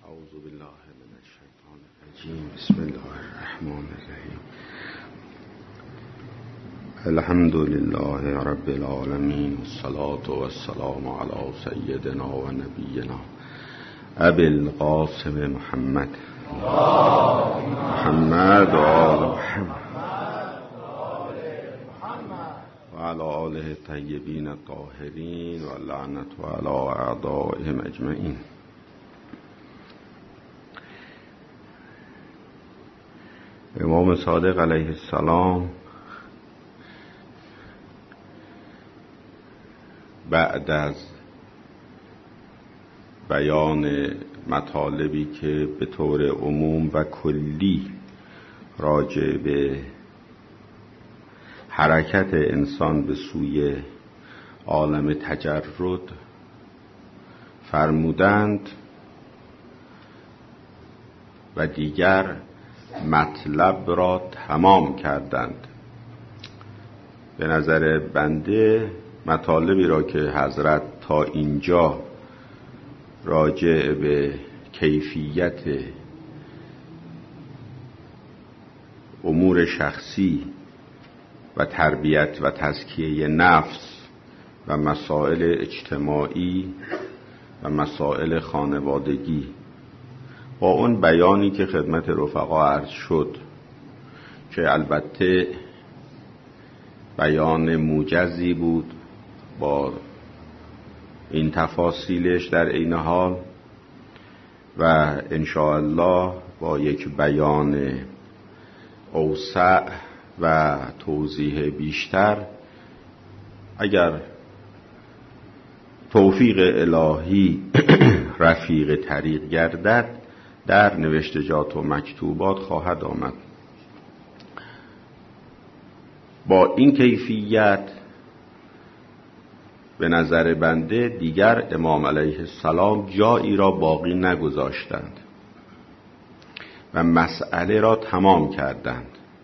اعوذ بالله من الشیطان الرجیم. بسم الله الرحمن الرحیم. الحمد لله رب العالمین، والصلاة والسلام علی سیدنا و نبینا ابی القاسم محمد و آل محمد و علی آله الطیبین الطاهرین و لعنت علی اعدائهم اجمعین. امام صادق علیه السلام بعد از بیان مطالبی که به طور عموم و کلی راجع به حرکت انسان به سوی عالم تجرد فرمودند و دیگر مطلب را تمام کردند، به نظر بنده مطالبی را که حضرت تا اینجا راجع به کیفیت امور شخصی و تربیت و تزکیه نفس و مسائل اجتماعی و مسائل خانوادگی با اون بیانی که خدمت رفقا عرض شد که البته بیان موجزی بود با این تفاصیلش در عین حال و انشاءالله با یک بیان اوسع و توضیح بیشتر اگر توفیق الهی رفیق طریق گردد در نوشتجات و مکتوبات خواهد آمد. با این کیفیت به نظر بنده دیگر امام علیه السلام جایی را باقی نگذاشتند و مسئله را تمام کردند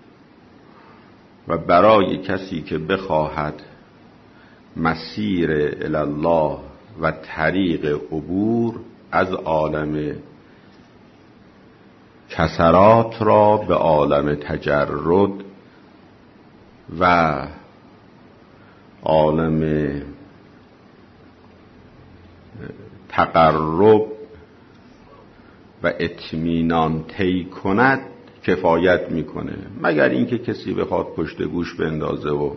و برای کسی که بخواهد مسیر الله و طریق عبور از عالم کسرات را به عالم تجرد و عالم تقرب و اطمینان طی کند کفایت میکنه، مگر اینکه کسی بخواد پشت گوش بندازه و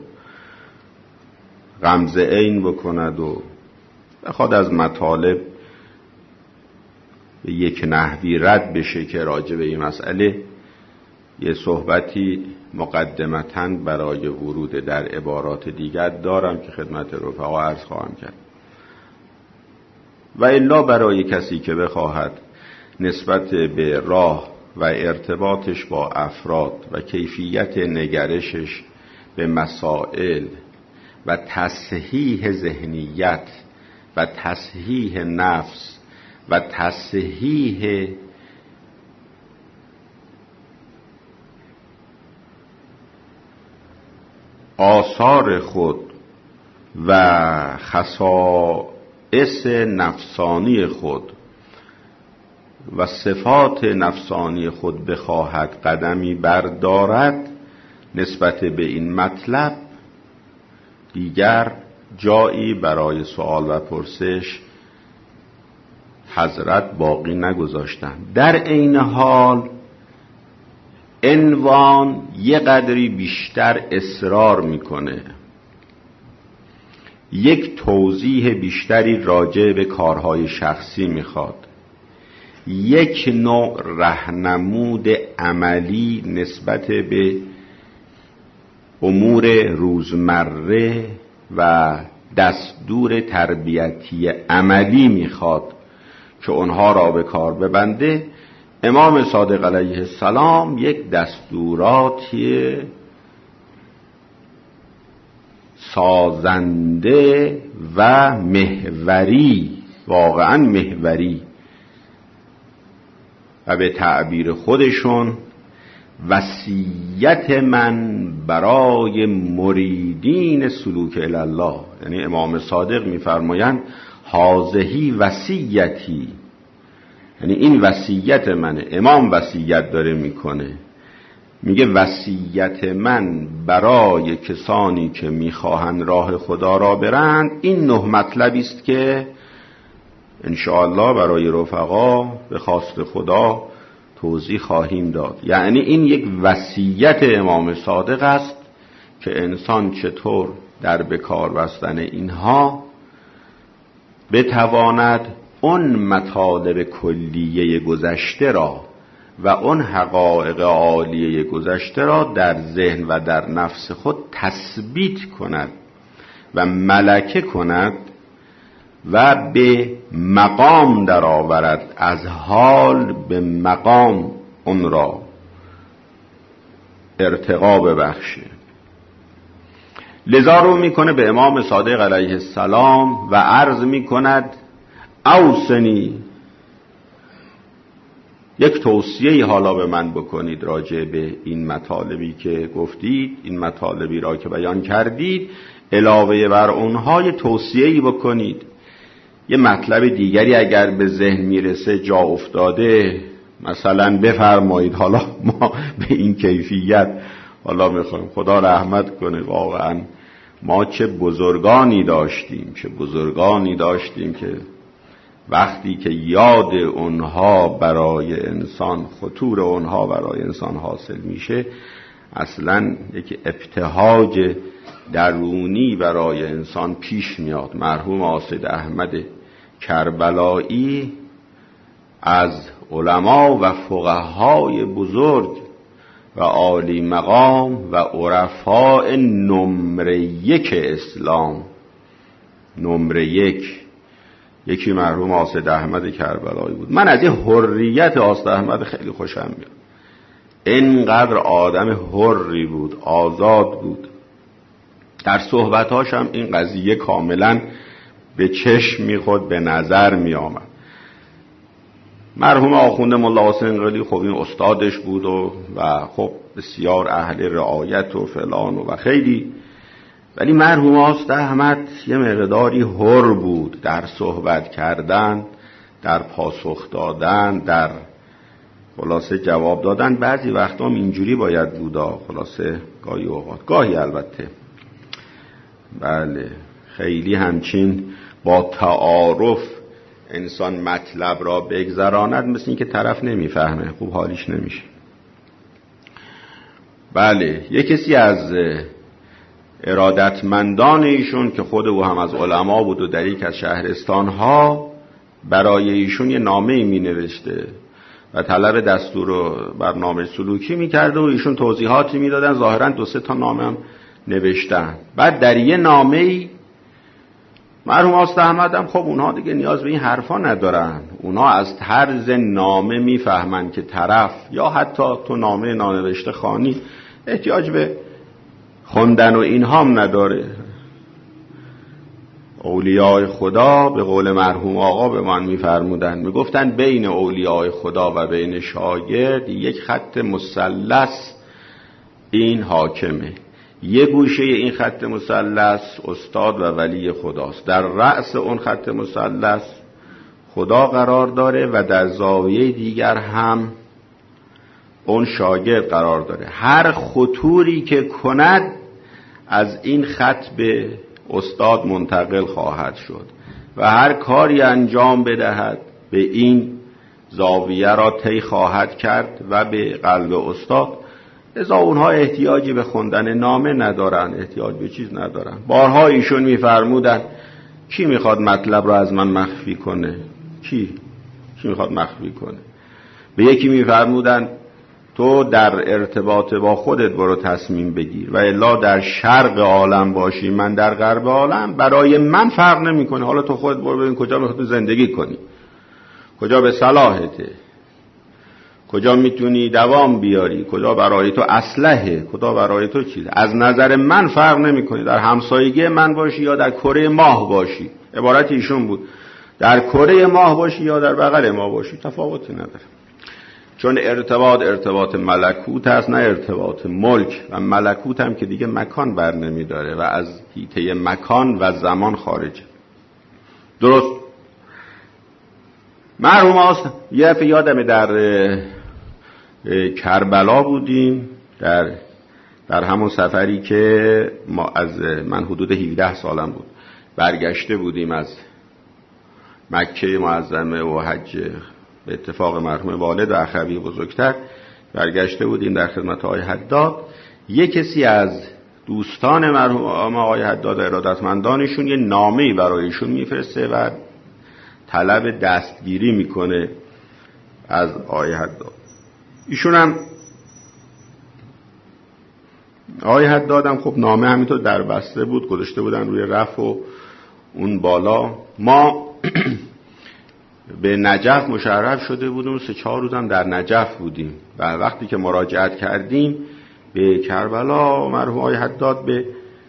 غمزه عین بکند و بخواد از مطالب به یک نحوی رد بشه که راجع به این مسئله یه صحبتی مقدمتاً برای ورود در عبارات دیگر دارم که خدمت رفقا عرض خواهم کرد. و الا برای کسی که بخواهد نسبت به راه و ارتباطش با افراد و کیفیت نگرشش به مسائل و تصحیح ذهنیت و تصحیح نفس و تصحیح آثار خود و خصائص نفسانی خود و صفات نفسانی خود بخواهد قدمی بردارد نسبت به این مطلب، دیگر جایی برای سوال و پرسش حضرت باقی نگذاشتند. در عین حال عنوان یه قدری بیشتر اصرار میکنه، یک توضیح بیشتری راجع به کارهای شخصی میخواد، یک نوع راهنمود عملی نسبت به امور روزمره و دستور تربیتی عملی میخواد که اونها را به کار ببنده. امام صادق علیه السلام یک دستوراتی سازنده و محوری، واقعا محوری و به تعبیر خودشون وصیت من برای مریدین سلوک الله، یعنی امام صادق میفرمایند هذهی وصیتی، یعنی این وصیت منه. امام وصیت داره میکنه، میگه وصیت من برای کسانی که میخواهند راه خدا را برند این 9 مطلبی است که انشاءالله برای رفقا به خواست خدا توضیح خواهیم داد. یعنی این یک وصیت امام صادق است که انسان چطور در بکار بستن اینها بتواند اون مطالب کلیه گذشته را و اون حقایق عالیه گذشته را در ذهن و در نفس خود تثبیت کند و ملکه کند و به مقام درآورد، از حال به مقام اون را ارتقا ببخشه. لذا رو میکنه به امام صادق علیه السلام و عرض میکند اوصنی، یک توصیه حالا به من بکنید راجع به این مطالبی که گفتید، این مطالبی را که بیان کردید، علاوه بر اونها یه توصیه‌ای بکنید. یه مطلب دیگری اگر به ذهن میرسه جا افتاده مثلا بفرمایید. حالا ما به این کیفیت حالا میخوایم خدا رحمت کنه، واقعا ما چه بزرگانی داشتیم که وقتی که یاد اونها برای انسان، خطور اونها برای انسان حاصل میشه، اصلا یک ابتهاج درونی برای انسان پیش میاد. مرحوم آصد احمد کربلایی از علما و فقهای بزرگ و عالی مقام و عرفاء نمره 1 اسلام، نمره 1 یکی مرحوم آصد احمد کربلایی بود. من از این حریت آصد احمد خیلی خوشم میاد. اینقدر آدم حری بود، آزاد بود. در صحبتاش هم این قضیه کاملا به چشم میخورد، به نظر میآمد. مرحوم آخوند ملا حسین قلی خب این استادش بود و خب بسیار اهل رعایت و فلان و خیلی، ولی مرحوم آصد احمد یه مقداری حر بود در صحبت کردن، در پاسخ دادن، در خلاصه جواب دادن. بعضی وقتا هم اینجوری باید بودا، خلاصه گاهی اوقات، گاهی البته بله خیلی همچین با تعارف انسان مطلب را بگذراند، مثل این که طرف نمیفهمه، خوب حالیش نمیشه. بله یک کسی از ارادتمندان ایشون که خود او هم از علما بود و در یک از شهرستانها برای ایشون یه نامه‌ای می‌نوشته و طلب دستور و برنامه سلوکی می‌کرده و ایشون توضیحاتی میدادن. ظاهراً 2-3 تا نامه هم نوشتن. بعد در یه نامه‌ای مرحوم آصد احمد هم خب اونها دیگه نیاز به این حرفا ندارن، اونها از طرز نامه میفهمن که طرف یا حتی تو نامه نانوشته خوانی احتیاج به خوندن و اینها هم نداره. اولیاء خدا به قول مرحوم آقا به من میفرمودن، میگفتن بین اولیاء خدا و بین شاگرد یک خط مثلث این حاکمه. یه گوشه این خط مثلث استاد و ولی خداست، در رأس اون خط مثلث خدا قرار داره و در زاویه دیگر هم اون شاگرد قرار داره. هر خطوری که کند از این خط به استاد منتقل خواهد شد و هر کاری انجام بدهد به این زاویه را طی خواهد کرد و به قلب استاد. لذا اونها احتیاجی به خوندن نامه ندارن، احتیاج به چیز ندارن. بارها ایشون میفرمودن کی میخواد مطلب را از من مخفی کنه؟ کی میخواد مخفی کنه؟ به یکی میفرمودن تو در ارتباط با خودت برو تصمیم بگیر و الا در شرق عالم باشی من در غرب عالم برای من فرق نمیکنه. حالا تو خودت برو ببین کجا میخوای زندگی کنی، کجا به صلاحته، کجا میتونی دوام بیاری، کجا برای تو اصلحه، کجا برای تو چیزه. از نظر من فرق نمیکنی در همسایگی من باشی یا در کره ماه باشی. عبارت ایشون بود در کره ماه باشی یا در بغل ما باشی تفاوتی نداره، چون ارتباط ملکوت است نه ارتباط ملک، و ملکوت هم که دیگه مکان بر نمی داره و از حیطه مکان و زمان خارجه. درست مرحوم هاست. یه دفعه یادمه در کربلا بودیم، در همون سفری که من حدود 17 سالم بود، برگشته بودیم از مکه معظمه و حج به اتفاق مرحوم والد و اخوی بزرگتر، برگشته بودیم در خدمت آقای حداد. یه کسی از دوستان مرحوم آقای حداد ارادتمندانشون یه نامه‌ای برایشون میفرسته و طلب دستگیری میکنه از آقای حداد. ایشون هم آقای حداد هم خب نامه همینطور در بسته بود، گذاشته بودن روی رف و اون بالا. ما به نجف مشرف شده بودیم، 3-4 روز هم در نجف بودیم و وقتی که مراجعت کردیم به کربلا، مرحوم آقای حداد به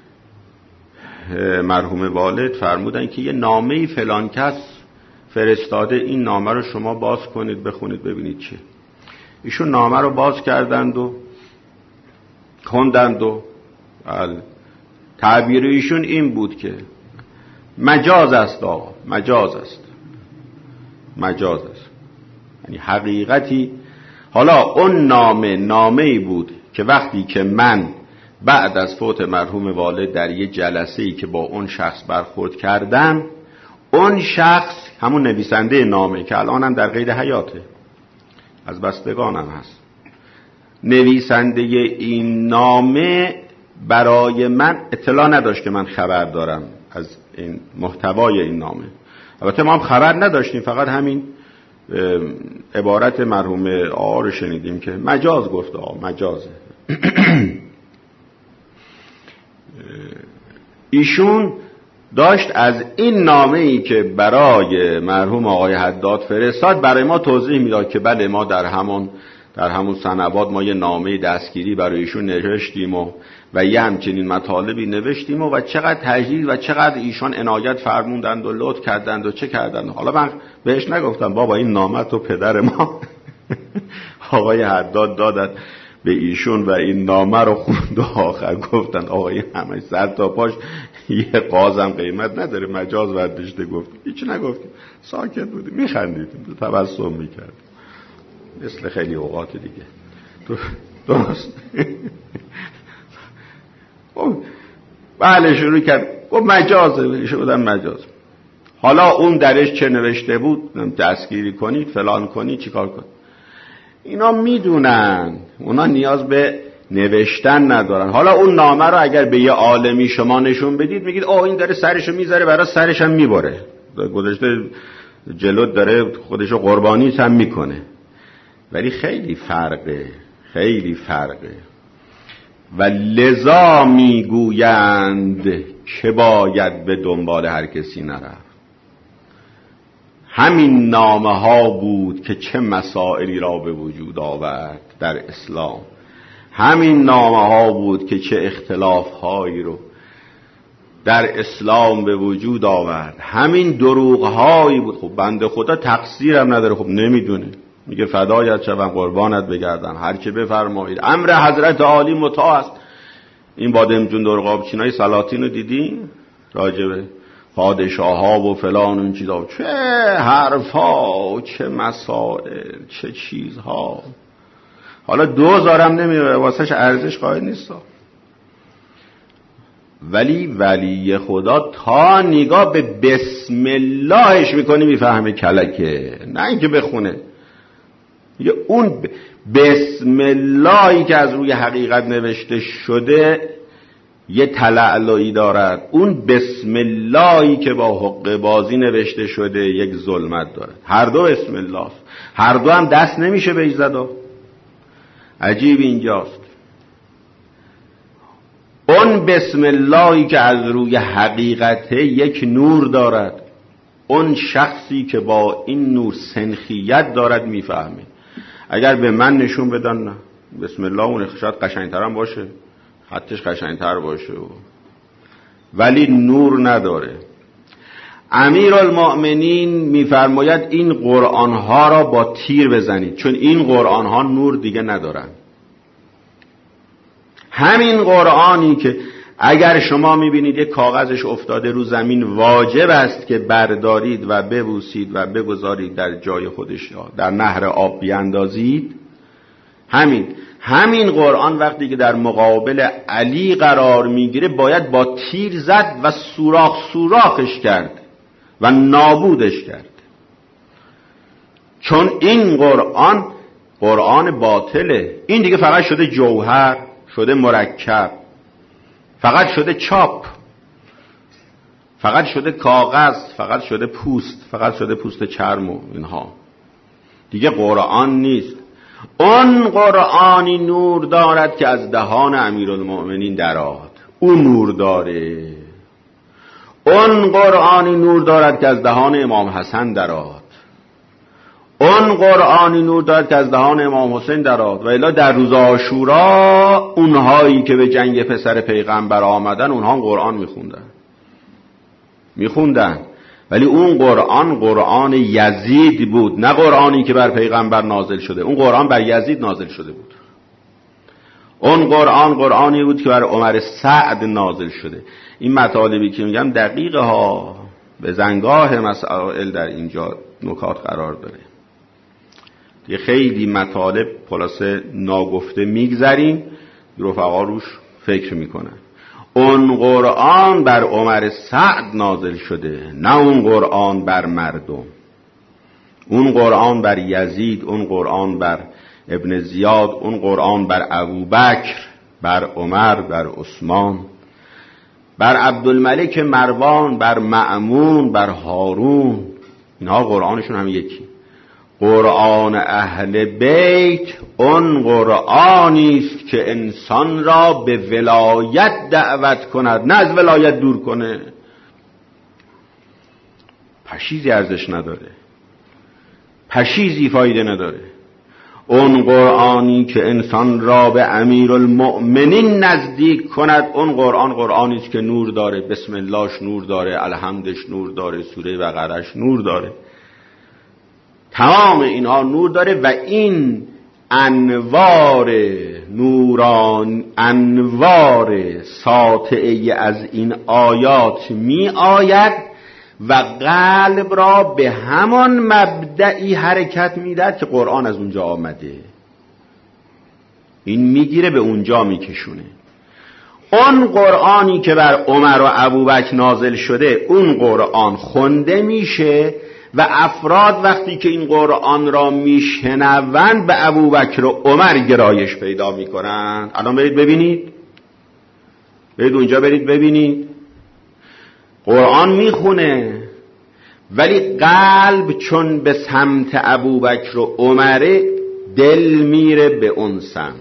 مرحوم والد فرمودن که یه نامه‌ای فلان کس فرستاده، این نامه رو شما باز کنید بخونید ببینید چه. ایشون نامه رو باز کردند و خوندند و تعبیر ایشون این بود که مجاز است آقا، مجاز است، مجاز است، یعنی حقیقتی. حالا اون نامه‌ای بود که وقتی که من بعد از فوت مرحوم والد در یه جلسه‌ای که با اون شخص برخورد کردم، اون شخص همون نویسنده نامه که الانم در قید حیاته، از بستگانم هست، نویسنده این نامه برای من اطلاع نداشت که من خبر دارم از این محتوای این نامه. البته ما هم خبر نداشتیم، فقط همین عبارت مرحوم آقا رو شنیدیم که مجاز گفت، آقا مجازه. ایشون داشت از این نامه‌ای که برای مرحوم آقای حداد فرستاد برای ما توضیح میداد که بله ما در همون سنوات ما یه نامه دستگیری برای ایشون نوشتیم و یه همچنین مطالبی نوشتیم و چقدر تجلیل و چقدر ایشان عنایت فرموندند و لطف کردند و چه کردند. حالا من بهش نگفتم بابا این نامه تو پدر ما آقای حداد دادن به ایشون و این نامه رو خوند و آخر گفتن آقای همه سر تا پاش یه قازم قیمت نداره، مجاز برداشته. گفت هیچ نگفتیم، ساکت بودیم، میخندیدیم، تبسم میکردیم مثل خیلی اوقات دیگه. درست. بله شروع کرد گفت مجازه، شدن مجاز. حالا اون درش چه نوشته بود، دستگیری کنید فلان کنید چیکار کنید، اینا میدونن، اونا نیاز به نوشتن ندارن. حالا اون نامه رو اگر به یه عالمی شما نشون بدید میگید اوه این داره سرشو میذاره برای سرش هم میبره، گذاشته جلوت داره خودشو قربانی هم میکنه. ولی خیلی فرقه، خیلی فرقه. و لذا میگویند که باید به دنبال هر کسی نرفت. همین نامه ها بود که چه مسائلی را به وجود آورد در اسلام. همین نامه ها بود که چه اختلاف هایی رو در اسلام به وجود آورد. همین دروغ هایی بود. خب بنده خدا تقصیرم نداره، خب نمیدونه، میگه فدایت شوم قربانت بگردم، هر که بفرمایید، امر حضرت عالی مطاع است. این بادم جون درقابچینای سلاطین رو دیدین راجبه پادشاه ها و فلان اون چیزا، چه حرفا، چه مسائل، چه چیزها. حالا 2000 هم نمیره واسهش ارزش قائل نیست، ولی ولی خدا تا نگاه به بسم اللهش میکنی میفهمه کلکه، نه اینکه بخونه. یه اون بسم اللهی که از روی حقیقت نوشته شده یه تلعلعی دارد، اون بسم اللهی که با حق بازی نوشته شده یک ظلمت دارد. هر دو بسم الله است، هر دو هم دست نمیشه بهش زد. عجیب اینجاست، اون بسم اللهی که از روی حقیقت یک نور دارد، اون شخصی که با این نور سنخیت دارد میفهمه. اگر به من نشون بدن نه بسم الله اون شاید قشنگتر هم باشه، خطش قشنگتر باشه ولی نور نداره. امیرالمؤمنین میفرماید این قرآن ها را با تیر بزنید، چون این قرآن ها نور دیگه ندارن. همین قرآنی که اگر شما میبینید یک کاغذش افتاده رو زمین، واجب است که بردارید و ببوسید و بگذارید در جای خودش، در نهر آب بیاندازید. همین قرآن وقتی که در مقابل علی قرار میگیره باید با تیر زد و سوراخش کرد و نابودش کرد، چون این قرآن باطله. این دیگه فقط شده جوهر، شده مرکب، فقط شده چاپ، فقط شده کاغذ، فقط شده پوست، فقط شده پوست چرم و اینها، دیگه قرآن نیست. اون قرآنی نور دارد که از دهان امیرالمؤمنین درآمد، اون نور داره. اون قرآنی نور دارد که از دهان امام حسن درآمد، اون قرآنی نور دارد که از دهان امام حسین درآمد. و الا در روز عاشورا اونهایی که به جنگ پسر پیغمبر آمدن، اونها قرآن میخوندن، ولی اون قرآن یزید بود، نه قرآنی که بر پیغمبر نازل شده. اون قرآن بر یزید نازل شده بود. اون قرآنی بود که بر عمر سعد نازل شده. این مطالبی که میگم دقیقه ها، به زنگاه مسائل در اینجا نکات قرار داره. یه خیلی مطالب خلاصه ناگفته میگذاریم، رفقا روش فکر میکنن. اون قرآن بر عمر سعد نازل شده، نه اون قرآن بر مردم. اون قرآن بر یزید، اون قرآن بر ابن زیاد، اون قرآن بر ابوبکر، بر عمر، بر عثمان، بر عبدالملک مروان، بر مأمون، بر هارون. اینها قرآنشون هم یکی. قرآن اهل بیت اون قرآنی است که انسان را به ولایت دعوت کند، نه از ولایت دور کنه. پشیزی ارزش نداره، پشیزی فایده نداره. اون قرآنی که انسان را به امیرالمؤمنین نزدیک کند، اون قرآنی است که نور داره، بسم اللهش نور داره، الحمدش نور داره، سوره بقرهش نور داره. تمام اینها نور داره و این انوار نوران، انوار ساطعه از این آیات می آید و قلب را به همان مبدعی حرکت میدهد که قرآن از اونجا آمده. این میگیره به اونجا میکشونه. اون قرآنی که بر عمر و ابوبکر نازل شده، اون قرآن خونده میشه و افراد وقتی که این قرآن را میشنوند به ابوبکر و عمر گرایش پیدا میکنند. الان برید ببینید، برید اونجا برید ببینید، قرآن میخونه ولی قلب چون به سمت ابوبکر و عمر، دل میره به اون سمت.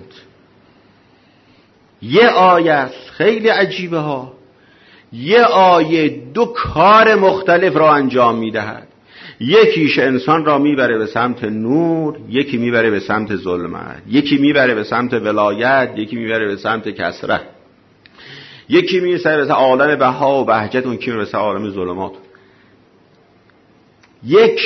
یه آیه خیلی عجیبه ها، یه آیه دو کار مختلف را انجام میدهد. یکیش انسان را میبره به سمت نور، یکی میبره به سمت ظلمت، یکی میبره به سمت ولایت، یکی میبره به سمت کثرت، یکی میبره به عالم بها و بهجت، اون کی میبره به عالم ظلمات. یک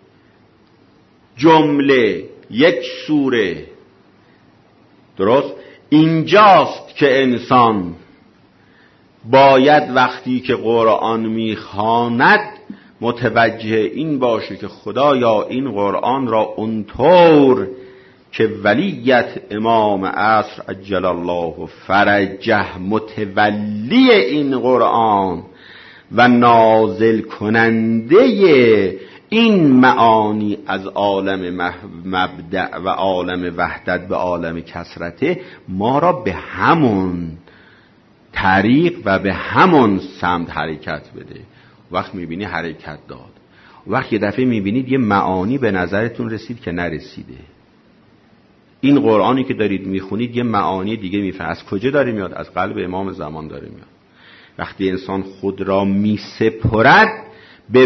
جمله، یک سوره. درست اینجاست که انسان باید وقتی که قرآن میخواند متوجه این باشه که خدایا این قرآن را اونطور که ولیت امام عصر عجل الله فرجه، متولی این قرآن و نازل کننده این معانی از عالم مبدأ و عالم وحدت به عالم کثرته، ما را به همون طریق و به همون سمت حرکت بده. وقت میبینی حرکت داد، وقت یه دفعه میبینید یه معانی به نظرتون رسید که نرسیده. این قرآنی که دارید میخونید یه معانی دیگه میفهمید. از کجا داره میاد؟ از قلب امام زمان داره میاد. وقتی انسان خود را میسپرد به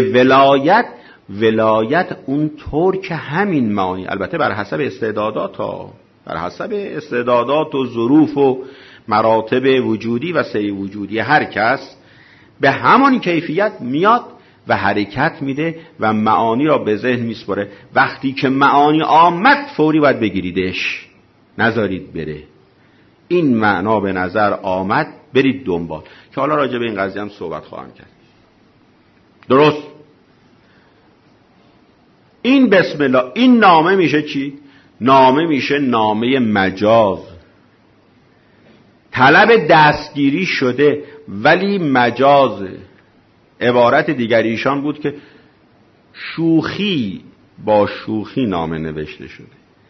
ولایت اون طور که همین معانی، البته بر حسب استعدادات و ظروف و مراتب وجودی و سیر وجودی هر کس، به همان کیفیت میاد و حرکت میده و معانی را به ذهن میسپره. وقتی که معانی آمد فوری باید بگیریدش، نذارید بره. این معنا به نظر آمد برید دنبال، که حالا راجع به این قضیه هم صحبت خواهم کرد. درست؟ این بسم الله، این نامه میشه چی؟ نامه میشه نامه مجاز. طلب دستگیری شده ولی مجازه. عبارت دیگر ایشان بود که شوخی با شوخی نامه نوشته شده،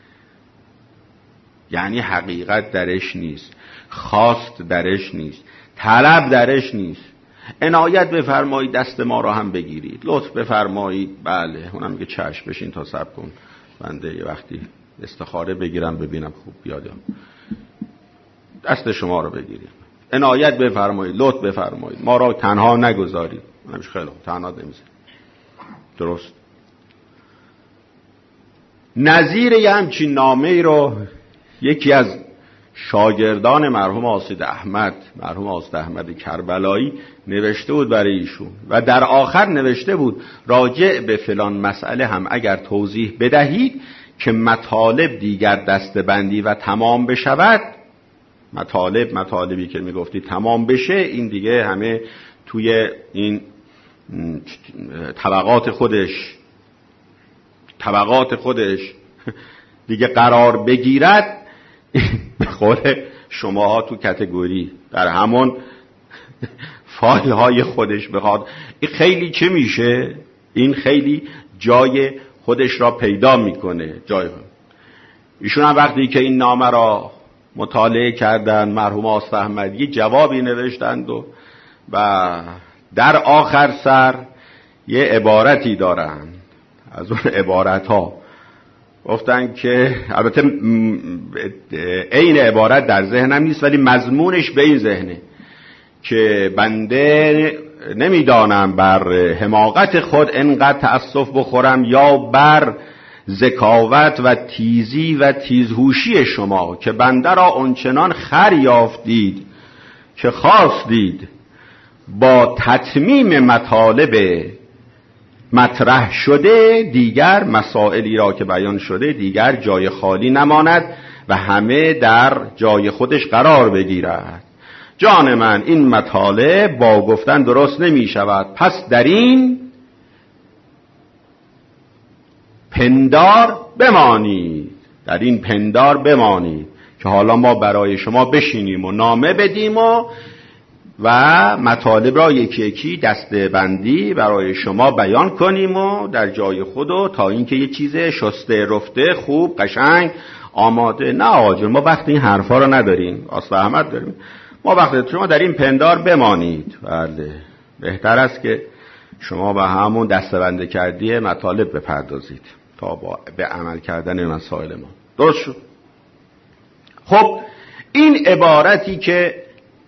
یعنی حقیقت درش نیست، خواست درش نیست، طلب درش نیست. عنایت بفرمایید دست ما را هم بگیرید، لطف بفرمایید. بله، اونم میگه چشم، بشین تا صبر کن، بنده یه وقتی استخاره بگیرم ببینم خوب بیادم، دست شما رو بگیریم. عنایت بفرمایید، لطف بفرمایید، ما را تنها نگذارید. منمش خیلی تنها نمیذارید. درست؟ نظیر یه همچین نامه ای رو یکی از شاگردان مرحوم آسد احمد کربلایی نوشته بود برای ایشون و در آخر نوشته بود راجع به فلان مسئله هم اگر توضیح بدهید که مطالب دیگر دستبندی و تمام بشود. مطالبی که میگفتی تمام بشه، این دیگه همه توی این طبقات خودش دیگه قرار بگیرد، به قول شماها تو کتگوری در همون فایل های خودش بخواد. این خیلی چه میشه؟ این خیلی جای خودش را پیدا میکنه. ایشون هم وقتی که این نامه را مطالعه کردن، مرحوم آصف احمدی جوابی نوشتند و در آخر سر یه عبارتی دارن. از اون عبارت ها گفتن که البته عین عبارت در ذهنم نیست ولی مضمونش به این ذهنه که بنده نمیدانم بر حماقت خود انقدر تأسف بخورم یا بر ذکاوت و تیزی و تیزهوشی شما که بنده را آنچنان خر یافتید که خواستید با تتمیم مطالب مطرح شده دیگر مسائلی را که بیان شده دیگر جای خالی نماند و همه در جای خودش قرار بگیرد. جان من، این مطالب با گفتن درست نمی شود، پس در این پندار بمانید که حالا ما برای شما بشینیم و نامه بدیم و مطالب را یکی یکی دسته بندی برای شما بیان کنیم و در جای خود تا اینکه یه چیز شسته رفته خوب قشنگ آماده. نه آقا جون، ما وقت این حرفا رو نداریم، آصف احمد داریم. ما وقت شما در این پندار بمانید. بله، بهتر است که شما به همون دسته‌بندی کردی مطالب بپردازید تا به عمل کردن مسائل ما. درست شد؟ خب این عبارتی که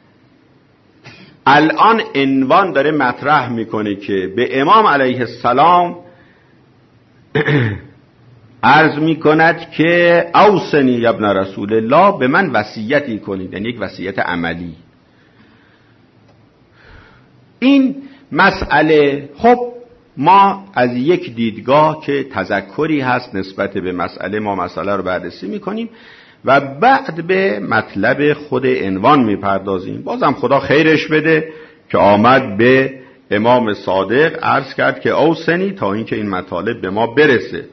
الان عنوان داره مطرح میکنه که به امام علیه السلام عرض میکند که اوصنی ابن رسول الله، به من وصیتی کنید، یعنی یک وصیت عملی. این مسئله، خب ما از یک دیدگاه که تذکری هست نسبت به مسئله، ما مسئله رو بررسی میکنیم و بعد به مطلب خود عنوان میپردازیم. بازم خدا خیرش بده که آمد به امام صادق عرض کرد که اوصنی، تا اینکه این مطالب به ما برسه.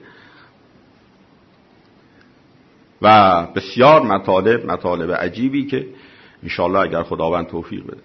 و بسیار مطالب عجیبی که انشاءالله اگر خداوند توفیق بده.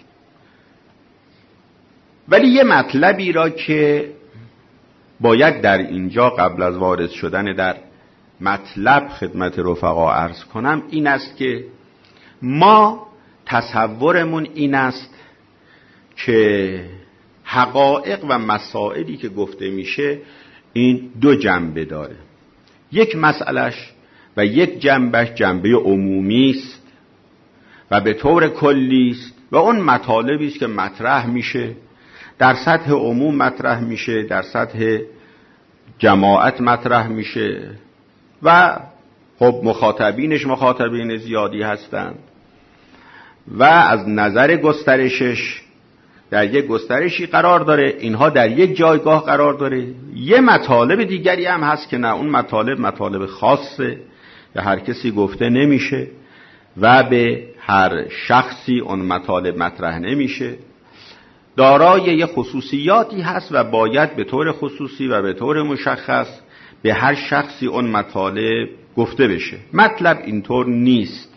ولی یه مطلبی را که باید در اینجا قبل از وارد شدن در مطلب خدمت رفقا عرض کنم این است که ما تصورمون این است که حقایق و مسائلی که گفته میشه این دو جنبه داره. یک مسئلهش و یک جنبهش جنبه عمومی است و به طور کلی است و اون مطالبی است که مطرح میشه در سطح عموم مطرح میشه، در سطح جماعت مطرح میشه و خب مخاطبین زیادی هستند و از نظر گسترشش در یک گسترشی قرار داره، اینها در یک جایگاه قرار داره. یه مطالب دیگری هم هست که نه، اون مطالب خاصه و هر کسی گفته نمیشه و به هر شخصی اون مطالب مطرح نمیشه، دارای یه خصوصیاتی هست و باید به طور خصوصی و به طور مشخص به هر شخصی اون مطالب گفته بشه. مطلب اینطور نیست.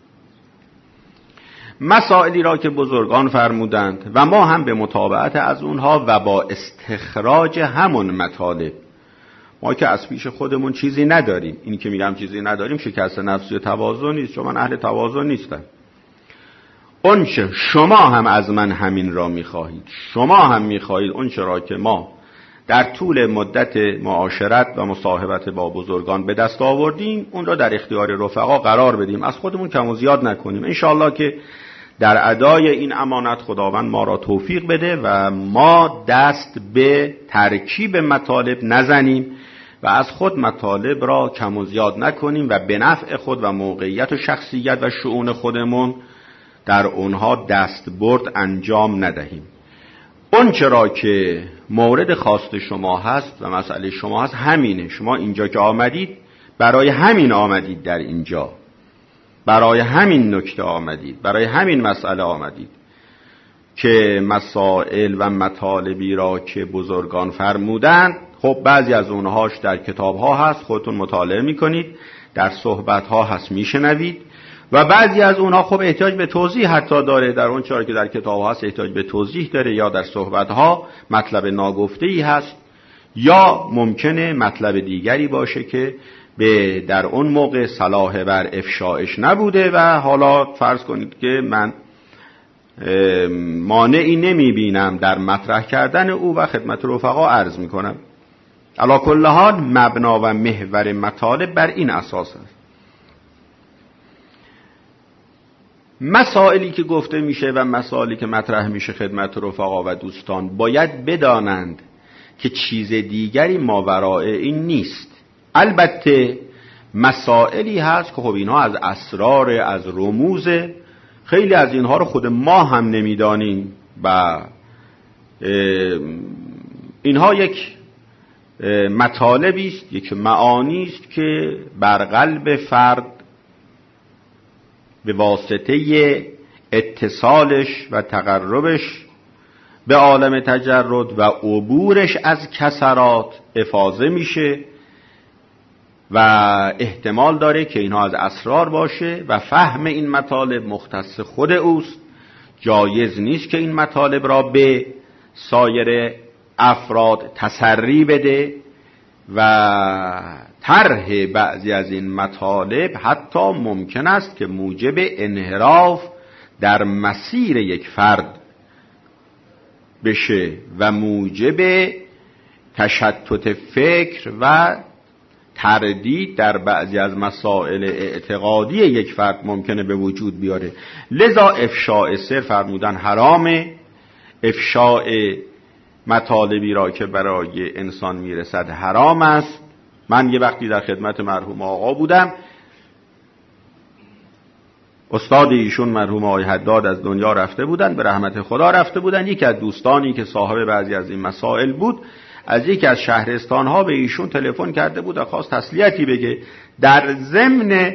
مسائلی را که بزرگان فرمودند و ما هم به متابعت از اونها و با استخراج همون مطالب، ما که از پیش خودمون چیزی نداریم، این که میگم چیزی نداریم شکست نفسی و تواضع نیست، چون من اهل تواضع نیستم. اونچه شما هم از من همین را میخواهید، شما هم میخواهید اونچه را که ما در طول مدت معاشرت و مصاحبت با بزرگان به دست آوردیم اون را در اختیار رفقا قرار بدیم، از خودمون کم و زیاد نکنیم. انشاءالله که در ادای این امانت خداوند ما را توفیق بده و ما دست به ترکیب مطالب نزنیم و از خود مطالب را کم و زیاد نکنیم و به نفع خود و موقعیت و شخصیت و شؤون خودمون در اونها دستبرد انجام ندهیم. اون چرا که مورد خواست شما هست و مسئله شما هست همینه. شما اینجا که آمدید برای همین آمدید، در اینجا برای همین نکته آمدید، برای همین مسئله آمدید که مسائل و مطالبی را که بزرگان فرمودند، خب بعضی از اونهاش در کتاب‌ها هست، خودتون مطالعه می‌کنید، در صحبت‌ها هست میشنوید، و بعضی از اونها خب احتیاج به توضیح حتی داره، در اون چیزی که در کتاب‌ها هست احتیاج به توضیح داره، یا در صحبت‌ها مطلب ناگفته‌ای هست، یا ممکنه مطلب دیگری باشه که در اون موقع صلاح بر افشاعش نبوده و حالا فرض کنید که من مانعی نمی‌بینم در مطرح کردن او و خدمت رفقا عرض می‌کنم. علی کل حال مبنا و محور مطالب بر این اساس است. مسائلی که گفته میشه و مسائلی که مطرح میشه خدمت رفقا و دوستان باید بدانند که چیز دیگری ماورای این نیست. البته مسائلی هست که خب اینها از اسرار، از رموز، خیلی از اینها رو خود ما هم نمیدانیم و اینها یک مطالبی است، یک معانی است که بر قلب فرد به واسطه اتصالش و تقربش به عالم تجرد و عبورش از کسرات افاضه میشه و احتمال داره که اینها از اسرار باشه و فهم این مطالب مختص خود اوست. جایز نیست که این مطالب را به سایر افراد تسری بده و طرح بعضی از این مطالب حتی ممکن است که موجب انحراف در مسیر یک فرد بشه و موجب تشتت فکر و تردید در بعضی از مسائل اعتقادی یک فرد ممکنه به وجود بیاره. لذا افشاء سر فرمودن حرامه. افشاء مطالبی را که برای انسان میرسد حرام است. من یه وقتی در خدمت مرحوم آقا بودم، استاد ایشون مرحوم آقای حداد از دنیا رفته بودن، به رحمت خدا رفته بودن. یکی از دوستانی که صاحب بعضی از این مسائل بود از یکی از شهرستانها به ایشون تلفن کرده بود و خواست تسلیتی بگه. در ضمن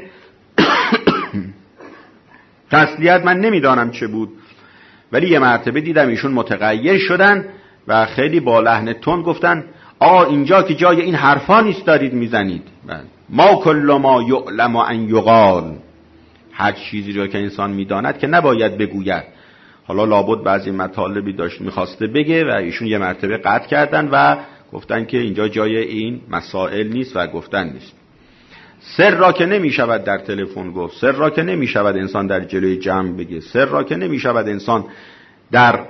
تسلیت من نمیدانم چه بود، ولی یه مرتبه دیدم ایشون متغیر شدن و خیلی با لحن تند گفتن اینجا که جای این حرفا نیست دارید میزنید. ما کل ما یعلم ان یقال، هر چیزی را که انسان میداند که نباید بگوید. حالا لابد بعضی مطالبی داشت میخواسته بگه و ایشون یه مرتبه قطع کردن و گفتن که اینجا جای این مسائل نیست و گفتن نیست. سر را که نمیشود در تلفن گفت، سر را که نمیشود انسان در جلوی جمع بگه، سر را که نمیشود انسان در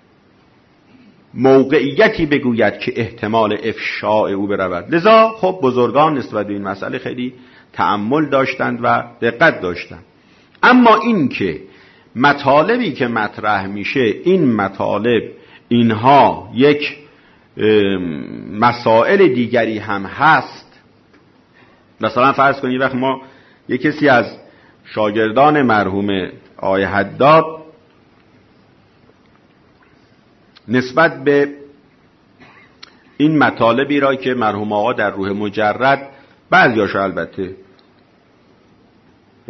موقعیتی بگوید که احتمال افشاء او برود. لذا خب بزرگان نسبت به این مسئله خیلی تأمل داشتند و دقت داشتند. اما این که مطالبی که مطرح میشه، این مطالب اینها یک مسائل دیگری هم هست. مثلا فرض کنید وقت ما یک کسی از شاگردان مرحوم آقای حداد نسبت به این مطالبی را که مرحوم آقا در روح مجرد، بعضیاشو البته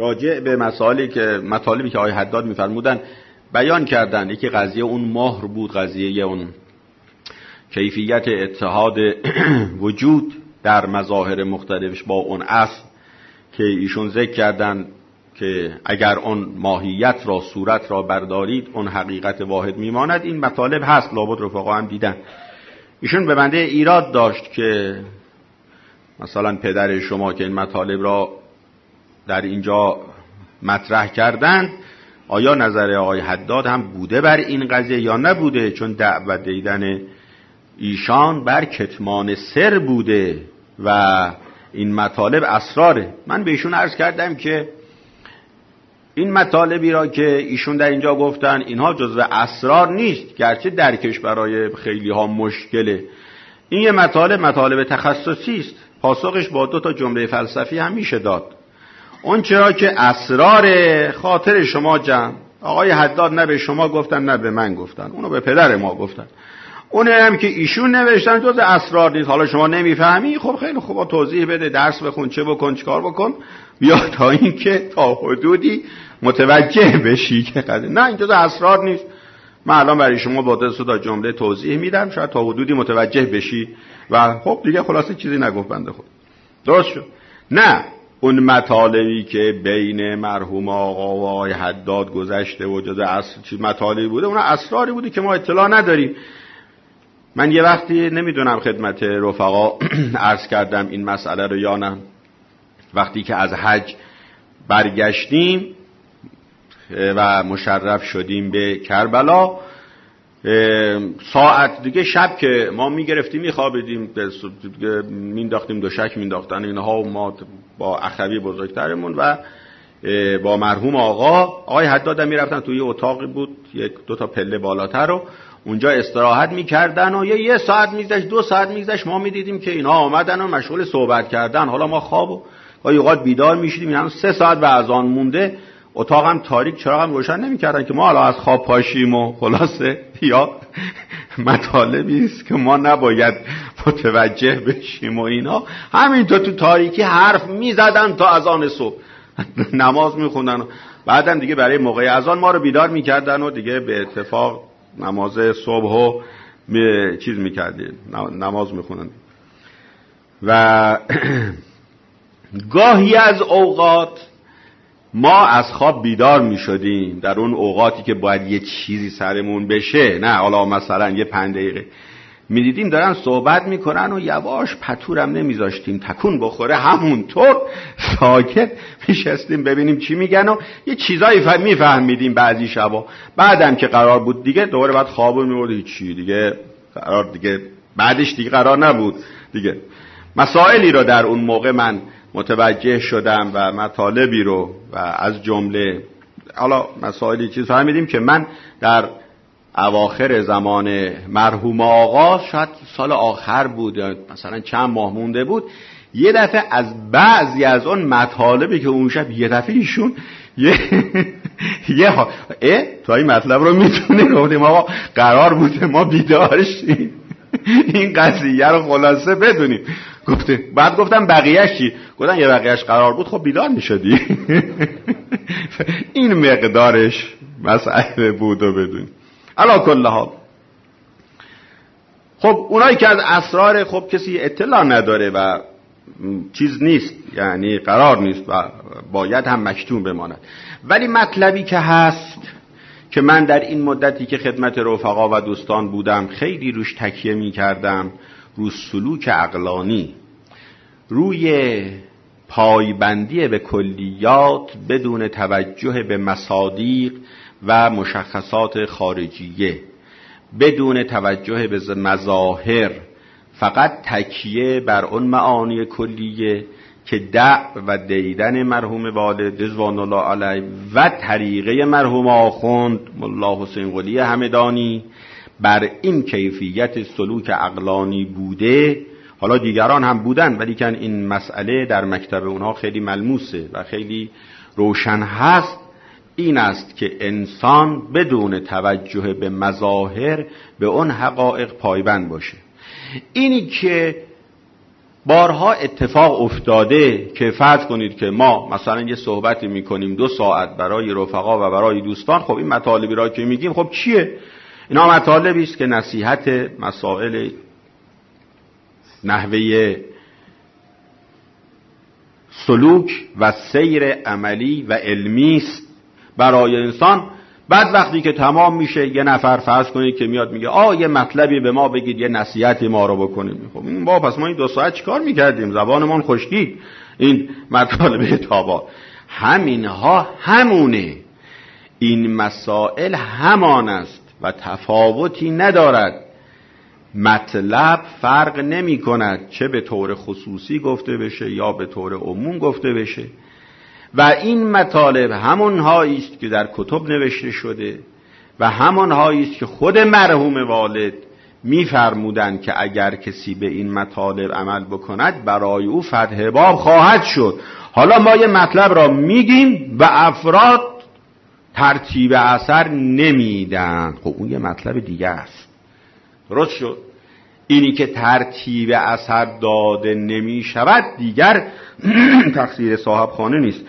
راجع به مطالبی که آقای حداد می‌فرمودن بیان کردن. یکی قضیه اون مهر بود، قضیه اون کیفیت اتحاد وجود در مظاهر مختلفش با اون اصل که ایشون ذکر کردن که اگر اون ماهیت را، صورت را بردارید اون حقیقت واحد میماند. این مطالب هست، لابد رفقا هم دیدن. ایشون به بنده ایراد داشت که مثلا پدر شما که این مطالب را در اینجا مطرح کردند، آیا نظر آقای حداد هم بوده بر این قضیه یا نبوده؟ چون دعوت دیدن ایشان بر کتمان سر بوده و این مطالب اسراره. من به ایشون عرض کردم که این مطالبی را که ایشون در اینجا گفتن اینها جزو اسرار نیست، گرچه درکش برای خیلی ها مشکله. این یه مطالب تخصصی است، پاسخش با 2 جمله فلسفی هم میشه داد. اون چرا که اسرار خاطر شما جمع، آقای حداد نه به شما گفتن نه به من گفتن، اونو به پدر ما گفتن. اون هم که ایشون نوشتن جز اسرار نیست. حالا شما نمیفهمی، خب خیلی خوب توضیح بده، درس بخون، چه بکن، چه کار بکن، بیا تا این که تا حدودی متوجه بشی که نه این جز اسرار نیست. من الان برای شما با 2 جمله توضیح میدم، شاید تا حدودی متوجه بشی و خب دیگه خلاصه چیزی نگفت بنده خود. درست شد؟ نه، اون مطالبی که بین مرحوم آقا و آقای حداد گذشته و جز اصل چیز مطالبی بوده، اون اسراری بوده که ما اطلاع نداریم. من یه وقتی نمیدونم خدمت رفقا عرض کردم این مسئله رو یا نه، وقتی که از حج برگشتیم و مشرف شدیم به کربلا، ساعت دیگه شب که ما میگرفتیم میخوابیدیم، مینداختیم دوشک مینداختن اینها و ما با اخوی بزرگترمون و با مرحوم آقای حداد میرفتن توی اتاقی بود 1-2 پله بالاتر و اونجا استراحت میکردن و یه ساعت میگذشت 2 ساعت میگذشت ما میدیدیم که اینا آمدن و مشغول صحبت کردن. حالا ما خواب و گاهی اوقات بیدار میشدیم، یعنی 3 ساعت به اذان مونده، اتاقم تاریک، چراغم روشن نمیکردن که ما حالا از خواب پاشیم و خلاصه یا مطالبی است که ما نباید متوجه بشیم و اینا همینطور تو تاریکی حرف میزدن تا اذان صبح نماز میخوندن. بعدم دیگه برای موقع اذان ما رو بیدار میکردن و دیگه به اتفاق نماز صبح و چیز میکردیم، نماز میخوندن. و گاهی از اوقات ما از خواب بیدار می شدیم در اون اوقاتی که باید یه چیزی سرمون بشه، نه حالا مثلا یه 5 دقیقه می دیدیم دارن صحبت می کنن و یواش پتورم نمی زاشتیم تکون بخوره، همونطور ساکت می شستیم ببینیم چی میگن و یه چیزایی می فهمیدیم بعضی شبا. بعدم که قرار بود دیگه دوباره بعد خواب می برد، چی دیگه قرار دیگه بعدش دیگه قرار نبود دیگه. مسائلی رو در اون موقع من متوجه شدم و مطالبی رو و از جمله حالا مسائلی چیز فهمیدیم که من در اواخر زمان مرحوم آقا، شاید سال آخر بود یا مثلا چند ماه مونده بود، یه دفعه از بعضی از اون مطالبی که اون شب یه دفعه ایشون تو این مطلب رو میتونه گفتیم آقا قرار بوده ما بیدار شیم این قضیه رو خلاصه بدونیم. بعد گفتم بقیه‌اش چی؟ گفتن یه بقیه‌اش قرار بود خب بیدار میشدی. این مقدارش مسئله بود و بدون. علا کل حال خب اونایی که از اسرار خب کسی اطلاع نداره و چیز نیست، یعنی قرار نیست و باید هم مکتوم بماند. ولی مطلبی که هست که من در این مدتی که خدمت رفقا و دوستان بودم خیلی روش تکیه می کردم، رو سلوک عقلانی، روی پایبندی به کلیات بدون توجه به مصادیق و مشخصات خارجیه، بدون توجه به مظاهر، فقط تکیه بر اون معانی کلیه که دع و دیدن مرحوم والد رضوان الله علیه و طریقه مرحوم آخوند ملا حسین قلی همدانی بر این کیفیت سلوک عقلانی بوده. حالا دیگران هم بودن ولی که این مسئله در مکتب اونها خیلی ملموسه و خیلی روشن هست. این است که انسان بدون توجه به مظاهر به اون حقایق پایبند باشه. اینی که بارها اتفاق افتاده که فرض کنید که ما مثلا یه صحبتی میکنیم 2 ساعت برای رفقا و برای دوستان. خب این مطالبی را که میگیم خب چیه؟ اینا مطالبی است که نصیحت مسائل نحوه سلوک و سیر عملی و علمی است برای انسان. بعد وقتی که تمام میشه یه نفر فرض کنید که میاد میگه یه مطلبی به ما بگید، یه نصیحتی ما رو بکنیم. خب این پس ما این 2 ساعت چیکار میکردیم؟ زبانمون خشکید. این مطالب تابا همینها همونه. این مسائل همان است و تفاوتی ندارد. مطلب فرق نمی کند چه به طور خصوصی گفته بشه یا به طور عموم گفته بشه و این مطالب همانهایی است که در کتب نوشته شده و همانهایی است که خود مرحوم والد می‌فرمودند که اگر کسی به این مطالب عمل بکند برای او فتح باب خواهد شد. حالا ما یه مطلب را میگیم و افراد ترتیب اثر نمیدن. خب اون یه مطلب دیگه است. درست شد؟ اینی که ترتیب اثر داده نمی شود دیگر تقصیر صاحب خانه نیست.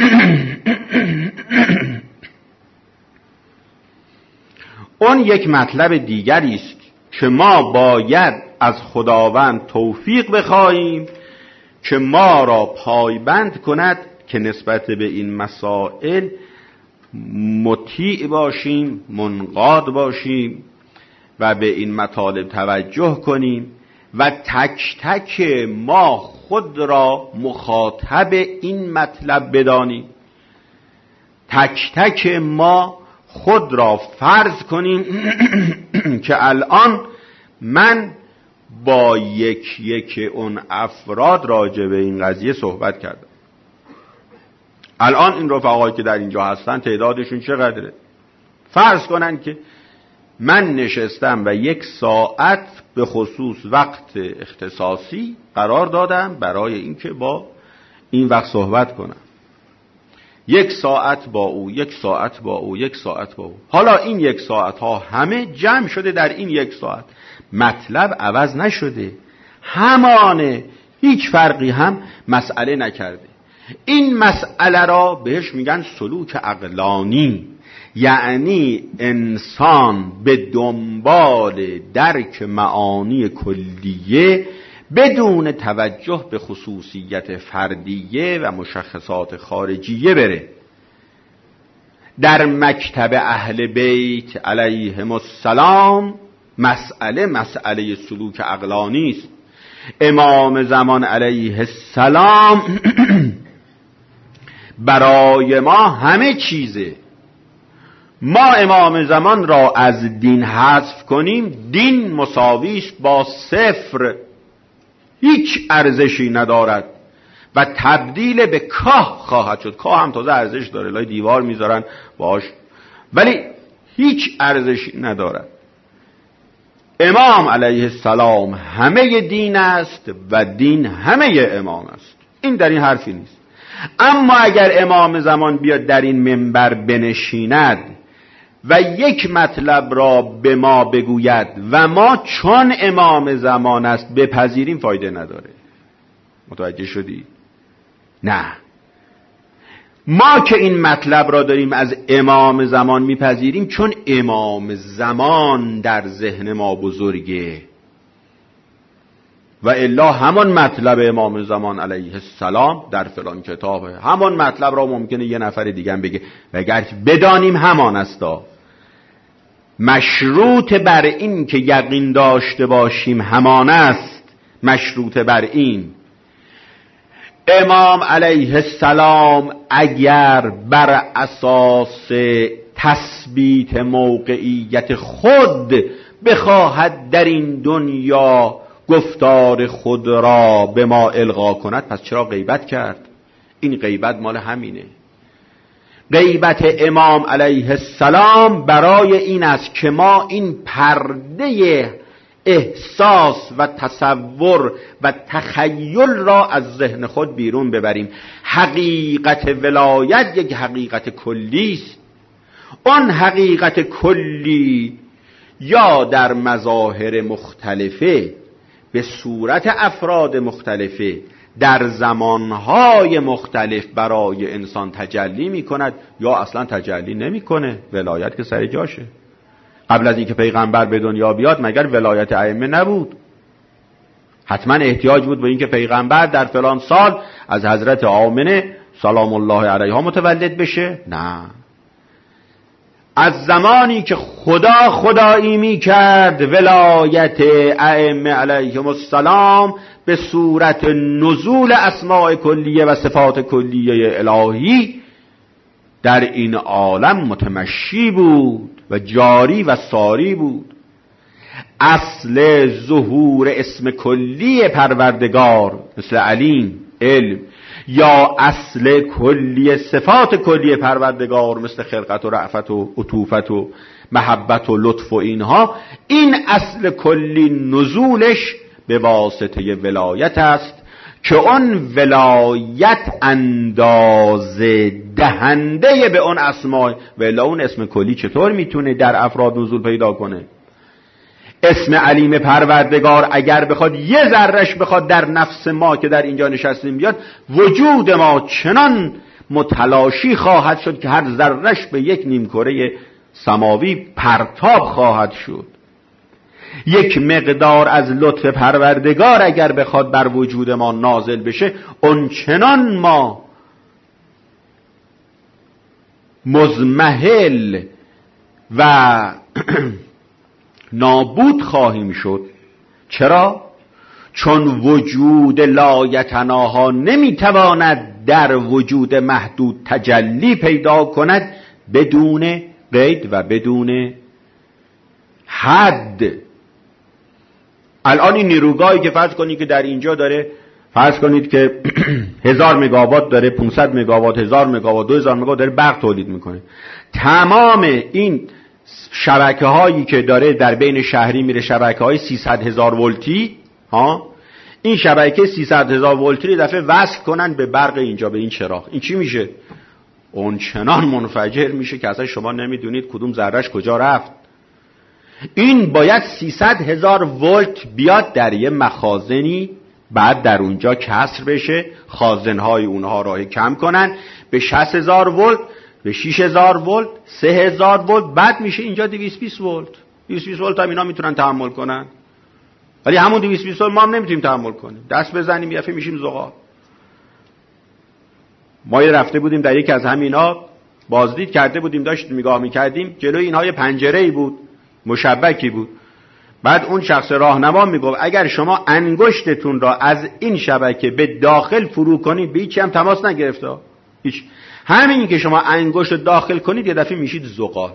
اون یک مطلب دیگری است که ما باید از خداوند توفیق بخواهیم که ما را پایبند کند که نسبت به این مسائل مطیع باشیم، منقاد باشیم و به این مطالب توجه کنیم و تک تک ما خود را مخاطب این مطلب بدانیم. تک تک ما خود را فرض کنیم که الان من با یک اون افراد راجع به این قضیه صحبت کردم. الان این رفقایی که در اینجا هستن تعدادشون چقدره؟ فرض کنن که من نشستم و 1 ساعت به خصوص وقت اختصاصی قرار دادم برای اینکه با این وقت صحبت کنم. 1 ساعت با او، 1 ساعت با او، 1 ساعت با او. حالا این 1 ساعت ها همه جمع شده در این 1 ساعت. مطلب عوض نشده، همانه، هیچ فرقی هم مسئله نکرده. این مسئله را بهش میگن سلوک عقلانی، یعنی انسان به دنبال درک معانی کلیه بدون توجه به خصوصیت فردیه و مشخصات خارجیه بره. در مکتب اهل بیت علیهم السلام مسئله سلوک عقلانی است. امام زمان علیه السلام برای ما همه چیزه. ما امام زمان را از دین حذف کنیم، دین مساوی است با 0، هیچ ارزشی ندارد و تبدیل به کاه خواهد شد. کاه هم تازه ارزش داره، لای دیوار میذارن باش، ولی هیچ ارزشی ندارد. امام علیه السلام همه دین است و دین همه امام است. این در این حرفی نیست. اما اگر امام زمان بیاد در این منبر بنشیند و یک مطلب را به ما بگوید و ما چون امام زمان است بپذیریم، فایده نداره. متوجه شدی؟ نه، ما که این مطلب را داریم از امام زمان میپذیریم چون امام زمان در ذهن ما بزرگه و الا همان مطلب امام زمان علیه السلام در فلان کتابه، همان مطلب را ممکنه یه نفر دیگه هم بگه و اگر بدانیم همان استا. مشروط بر این که یقین داشته باشیم همان است، مشروط بر این امام علیه السلام اگر بر اساس تثبیت موقعیت خود بخواهد در این دنیا گفتار خود را به ما القا کند، پس چرا غیبت کرد؟ این غیبت مال همینه. غیبت امام علیه السلام برای این است که ما این پرده احساس و تصور و تخیل را از ذهن خود بیرون ببریم. حقیقت ولایت یک حقیقت کلی است. آن حقیقت کلی یا در مظاهر مختلفه به صورت افراد مختلفه در زمانهای مختلف برای انسان تجلی میکند یا اصلا تجلی نمیکنه. ولایت که سر جاشه. قبل از اینکه پیغمبر به دنیا بیاد مگر ولایت ائمه نبود؟ حتما احتیاج بود به اینکه پیغمبر در فلان سال از حضرت آمنه سلام الله علیها متولد بشه؟ نه. از زمانی که خدا خدایی می کرد ولایت ائمه علیهم السلام به صورت نزول اسماء کلیه و صفات کلیه الهی در این عالم متمشی بود و جاری و ساری بود. اصل ظهور اسم کلی پروردگار مثل علیم، علم، یا اصل کلی صفات کلی پروردگار مثل خلقت و رأفت و عطوفت و محبت و لطف و اینها، این اصل کلی نزولش به واسطه ولایت است که اون ولایت اندازه دهنده به اون اسماء. ولی اون اسم کلی چطور میتونه در افراد نزول پیدا کنه؟ اسم علیم پروردگار اگر بخواد یه ذرهش بخواد در نفس ما که در اینجا نشستیم بیاد، وجود ما چنان متلاشی خواهد شد که هر ذرهش به یک نیمکره سماوی پرتاب خواهد شد. یک مقدار از لطف پروردگار اگر بخواد بر وجود ما نازل بشه، اون چنان ما مزمحل و نابود خواهیم شد. چرا؟ چون وجود لایتناها نمیتواند در وجود محدود تجلی پیدا کند بدون قید و بدون حد. الان این نیروگاهی که فرض کنید که در اینجا داره، فرض کنید که 1000 مگاوات داره، 500 مگاوات، 1000 مگاوات، 2000 مگاوات داره برق تولید میکنه. تمام این شبکه هایی که داره در بین شهری میره، شبکه های 300,000 ولتی، این شبکه 300,000 ولتی رو دفعه وصل کنن به برق اینجا، به این چراغ، این چی میشه؟ اون چنان منفجر میشه که اصلا شما نمیدونید کدوم ذرهش کجا رفت. این باید 300,000 ولت بیاد در یه مخازنی، بعد در اونجا کسر بشه، خازنهای اونها را کم کنن به 60,000 ولت، به 6,000 ولت، 3,000 ولت، بعد میشه اینجا 220 ولت. 220 ولت هم اینا میتونن تحمل کنن، ولی همون 220 ولت ما هم نمیتونیم تحمل کنیم. دست بزنیم یه دفعه میشیم زغال. ما یه رفته بودیم در یکی از همینا، بازدید کرده بودیم، داشتیم نگاه میکردیم، جلوی اینها یه پنجره‌ای بود، مشبکی بود. بعد اون شخص راهنما میگفت اگر شما انگشتتون را از این شبکه به داخل فرو کنید به هیچی هم تماس نگرفته، هیچ، همین که شما انگشت رو داخل کنید یه دفعه میشید زغال.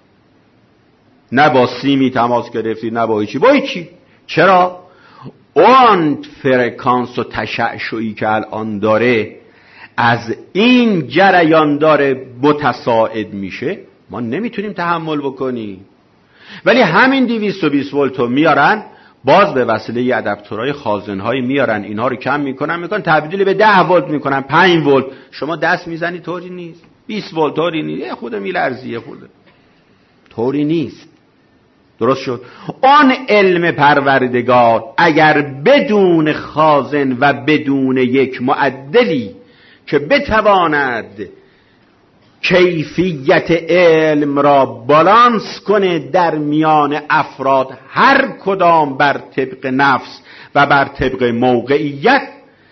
نه با سیمی تماس گرفتید، نه با هیچی، با هیچی. چرا؟ اون فرکانس و تشعشعی که الان داره از این جریان داره متصاعد میشه، ما نمیتونیم تحمل بکنیم. ولی همین 220 ولت رو میارن، باز به وسیله ادپتورهای خازنهای میارن، اینها رو کم میکنن تبدیل به 10 ولت میکنن، 5 ولت. شما دست میزنی طوری نیست، 20 ولت طوری نیست، یه خود میلرزیه، خود طوری نیست. درست شد؟ آن علم پروردگار اگر بدون خازن و بدون یک معدلی که بتواند کیفیت علم را بالانس کنه در میان افراد، هر کدام بر طبق نفس و بر طبق موقعیت،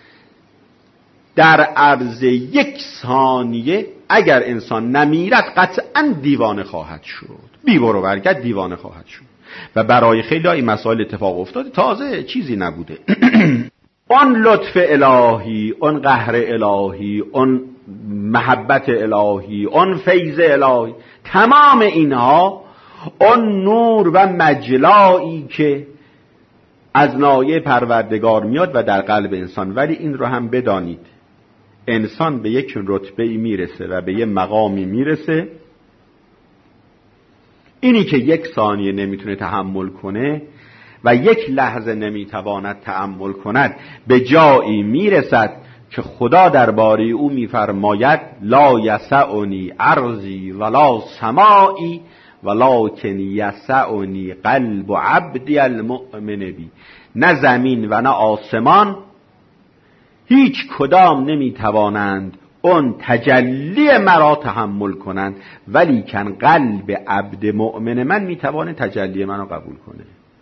در عرض 1 ثانیه اگر انسان نمیرد قطعا دیوانه خواهد شد، بی‌بر و برگرد دیوانه خواهد شد. و برای خیلی این مسائل اتفاق افتاده، تازه چیزی نبوده. اون لطف الهی، اون قهر الهی، اون محبت الهی، اون فیض الهی، تمام اینها اون نور و مجلایی که از نایه پروردگار میاد و در قلب انسان. ولی این رو هم بدانید، انسان به یک رتبه‌ای میرسه و به یک مقامی میرسه، اینی که 1 ثانیه نمیتونه تحمل کنه و 1 لحظه نمیتواند تأمل کند، به جایی میرسد که خدا درباره او میفرماید لا یسعنی ارضی ولا سمائی ولکن یسعنی قلب عبدی المؤمن بی. نه زمین و نه آسمان هیچ کدام نمیتوانند اون تجلی مرا تحمل کنند، ولی کن قلب عبد مؤمن من میتوانه تجلی منو قبول کنه.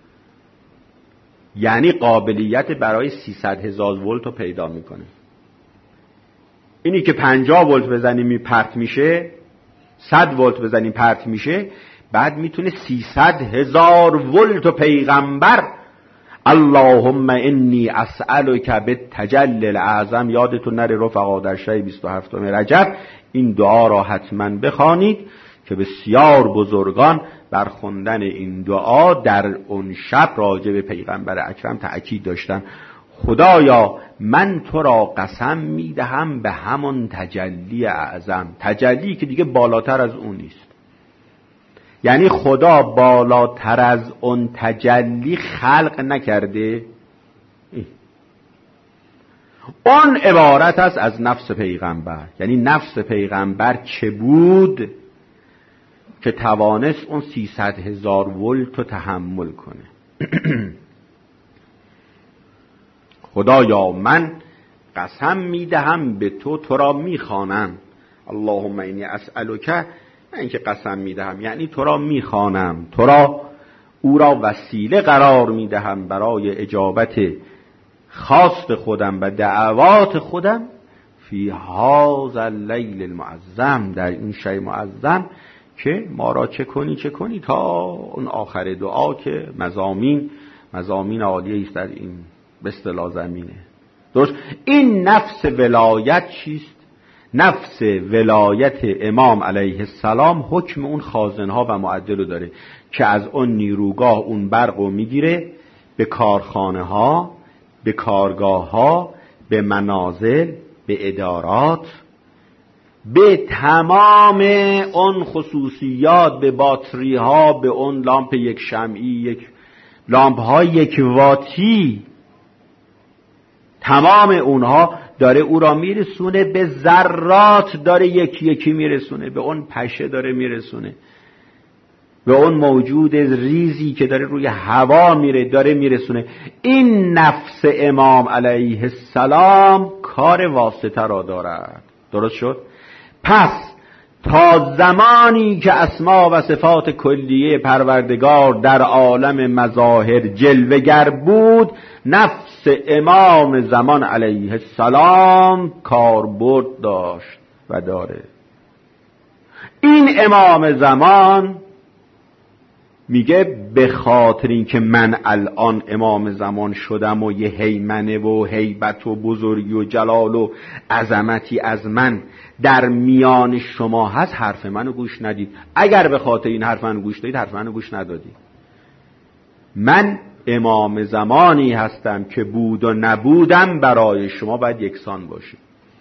یعنی قابلیت برای 300,000 ولت رو پیدا میکنه. اینی که 50 ولت بزنیم پرت میشه، 100 ولت بزنیم پرت میشه، بعد میتونه 300,000 ولت پیغمبر اللهم انی اسألک بالتجلی الاعظم. یادتون نره رفقا در شب 27 رجب این دعا را حتما بخوانید که بسیار بزرگان بر خوندن این دعا در اون شب راجع به پیغمبر اکرم تأکید داشتن. خدایا من تو را قسم میدهم به همون تجلی اعظم، تجلی که دیگه بالاتر از اون نیست. یعنی خدا بالاتر از اون تجلی خلق نکرده. اون عبارت است از نفس پیغمبر. یعنی نفس پیغمبر چه بود که توانست اون 300,000 ولت رو تحمل کنه. خدایا من قسم میدهم به تو، تو را میخوانم. اللهم انی اسألک، نه اینکه قسم میدهم، یعنی تو را میخوانم، تو را او را وسیله قرار میدهم برای اجابت خواست خودم و دعوات خودم فی هذا اللیل المعظم، در این شب معظم که ما را چه کنی تا اون آخر دعا که مضامین عالیه است در این به اصطلاح زمینه. درست. این نفس ولایت چیست؟ نفس ولایت امام علیه السلام حکم اون خازنها و معدل رو داره که از اون نیروگاه اون برق رو میگیره به کارخانه ها، به کارگاه ها، به منازل، به ادارات، به تمام اون خصوصیات، به باتری ها، به اون لامپ یک شمعی، لامپ های 1 واتی، تمام اونها داره او را میرسونه به ذرات، داره یکی میرسونه به اون پشه، داره میرسونه به اون موجود ریزی که داره روی هوا میره، داره میرسونه. این نفس امام علیه السلام کار واسطه را دارد. درست شد؟ پس تا زمانی که اسما و صفات کلیه پروردگار در عالم مظاهر جلوگر بود، نفس امام زمان علیه السلام کاربرد داشت و داره. این امام زمان میگه به خاطر این که من الان امام زمان شدم و یه هیمنه و هیبت و بزرگی و جلال و عظمتی از من در میان شما هست، حرف منو گوش ندید. اگر به خاطر این حرف منو گوش دادید، حرف منو گوش ندادید. من امام زمانی هستم که بود و نبودم برای شما باید یکسان باشه.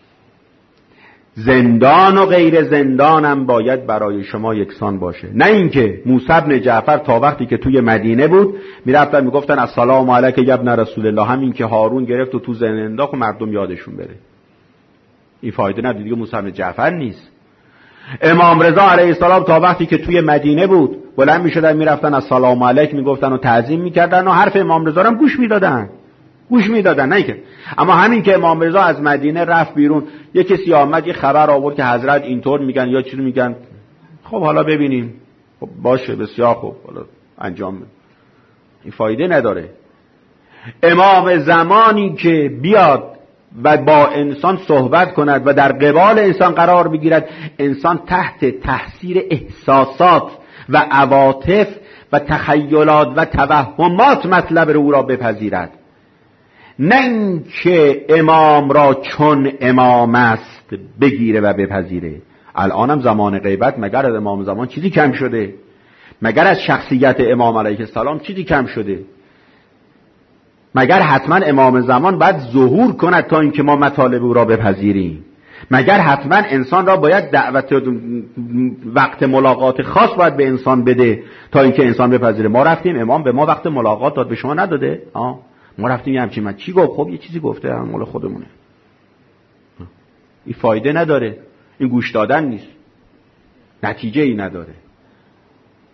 زندان و غیر زندانم باید برای شما یکسان باشه. نه اینکه موسی بن جعفر تا وقتی که توی مدینه بود میرفتن میگفتن السلام علیک یا ابن رسول الله، همین که هارون گرفت و تو زندان انداخت و مردم یادشون بره. این فایده نداره دیگه. موسی بن جعفر نیست. امام رضا علیه السلام تا وقتی که توی مدینه بود بلند میشدن میرفتن السلام علیک میگفتن و تعظیم میکردن و حرف امام رضا هم گوش میدادن. نه که اما همین که امام رضا از مدینه رفت بیرون، یه کسی آمد یه خبر آورد که حضرت اینطور میگن یا چیزی میگن، خب حالا ببینیم، خب باشه بسیار خوب، حالا انجام بده. این فایده نداره. امام زمانی که بیاد و با انسان صحبت کند و در قبال انسان قرار بگیرد، انسان تحت تاثیر احساسات و عواطف و تخیلات و توهمات مطلب او را بپذیرد، نه اینکه امام را چون امام است بگیره و بپذیره. الانم زمان غیبت، مگر از امام زمان چیزی کم شده؟ مگر از شخصیت امام علیه السلام چیزی کم شده؟ مگر حتما امام زمان باید ظهور کند تا اینکه ما مطالب او را بپذیریم؟ مگر حتما انسان را باید دعوت وقت ملاقات خاص باید به انسان بده تا اینکه انسان بپذیره؟ ما رفتیم امام به ما وقت ملاقات داد، به شما نداده؟ ما رفتیم همچین من چی گفت؟ خب یه چیزی گفته، هم مال خودمونه. این فایده نداره، این گوش دادن نیست، نتیجه ای نداره.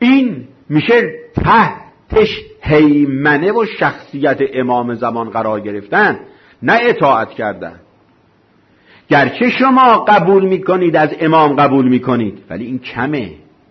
این میشه تحتش هیمنه و شخصیت امام زمان قرار گرفتن، نه اطاعت کردن. گرچه شما قبول میکنید از امام قبول میکنید، ولی این کمه.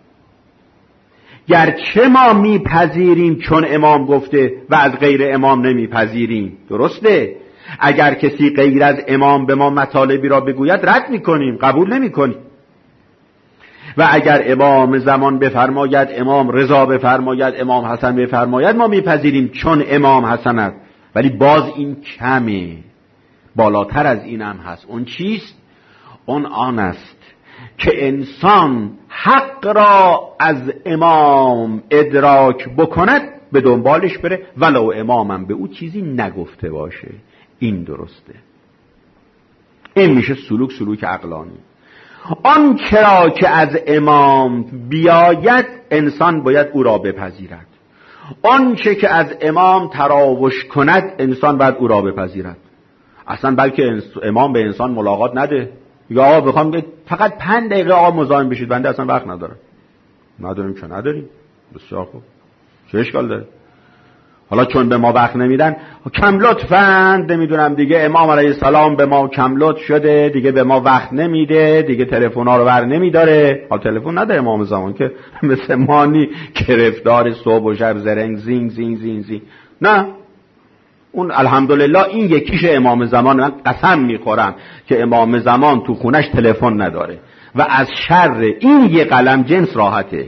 گرچه ما میپذیریم چون امام گفته و از غیر امام نمیپذیریم، درسته؟ اگر کسی غیر از امام به ما مطالبی را بگوید رد میکنیم، قبول نمیکنیم. و اگر امام زمان بفرماید، امام رضا بفرماید، امام حسن بفرماید، ما میپذیریم چون امام حسن است. ولی باز این کمه، بالاتر از این هم هست. اون چیست؟ اون آن است که انسان حق را از امام ادراک بکند، به دنبالش بره، ولو امامم به او چیزی نگفته باشه. این درسته. این میشه سلوک عقلانی. آن کرا که از امام بیاید انسان باید او را بپذیرد. آن چه که از امام تراوش کند انسان باید او را بپذیرد. اصلا بلکه امام به انسان ملاقات نده، یا آقا بخوام فقط 5 دقیقه آقا مزاحم بشید، بنده اصلا وقت نداریم چه نداریم. بسیار خوب، چه اشکال داره؟ حالا چون به ما وقت نمیدن، کم لطفاً نمیدونم دیگه، امام علیه السلام به ما کم لطف شده دیگه، به ما وقت نمیده دیگه، تلفن‌ها رو بر نمیداره. حالا تلفن نداره امام زمان که مثل مانی گرفتار صبح و شب زرنگ زینگ زینگ زینگ زینگ. نه، اون الحمدلله این یکیش امام زمان. من قسم میخورم که امام زمان تو خونش تلفن نداره و از شر این یه قلم جنس راحته.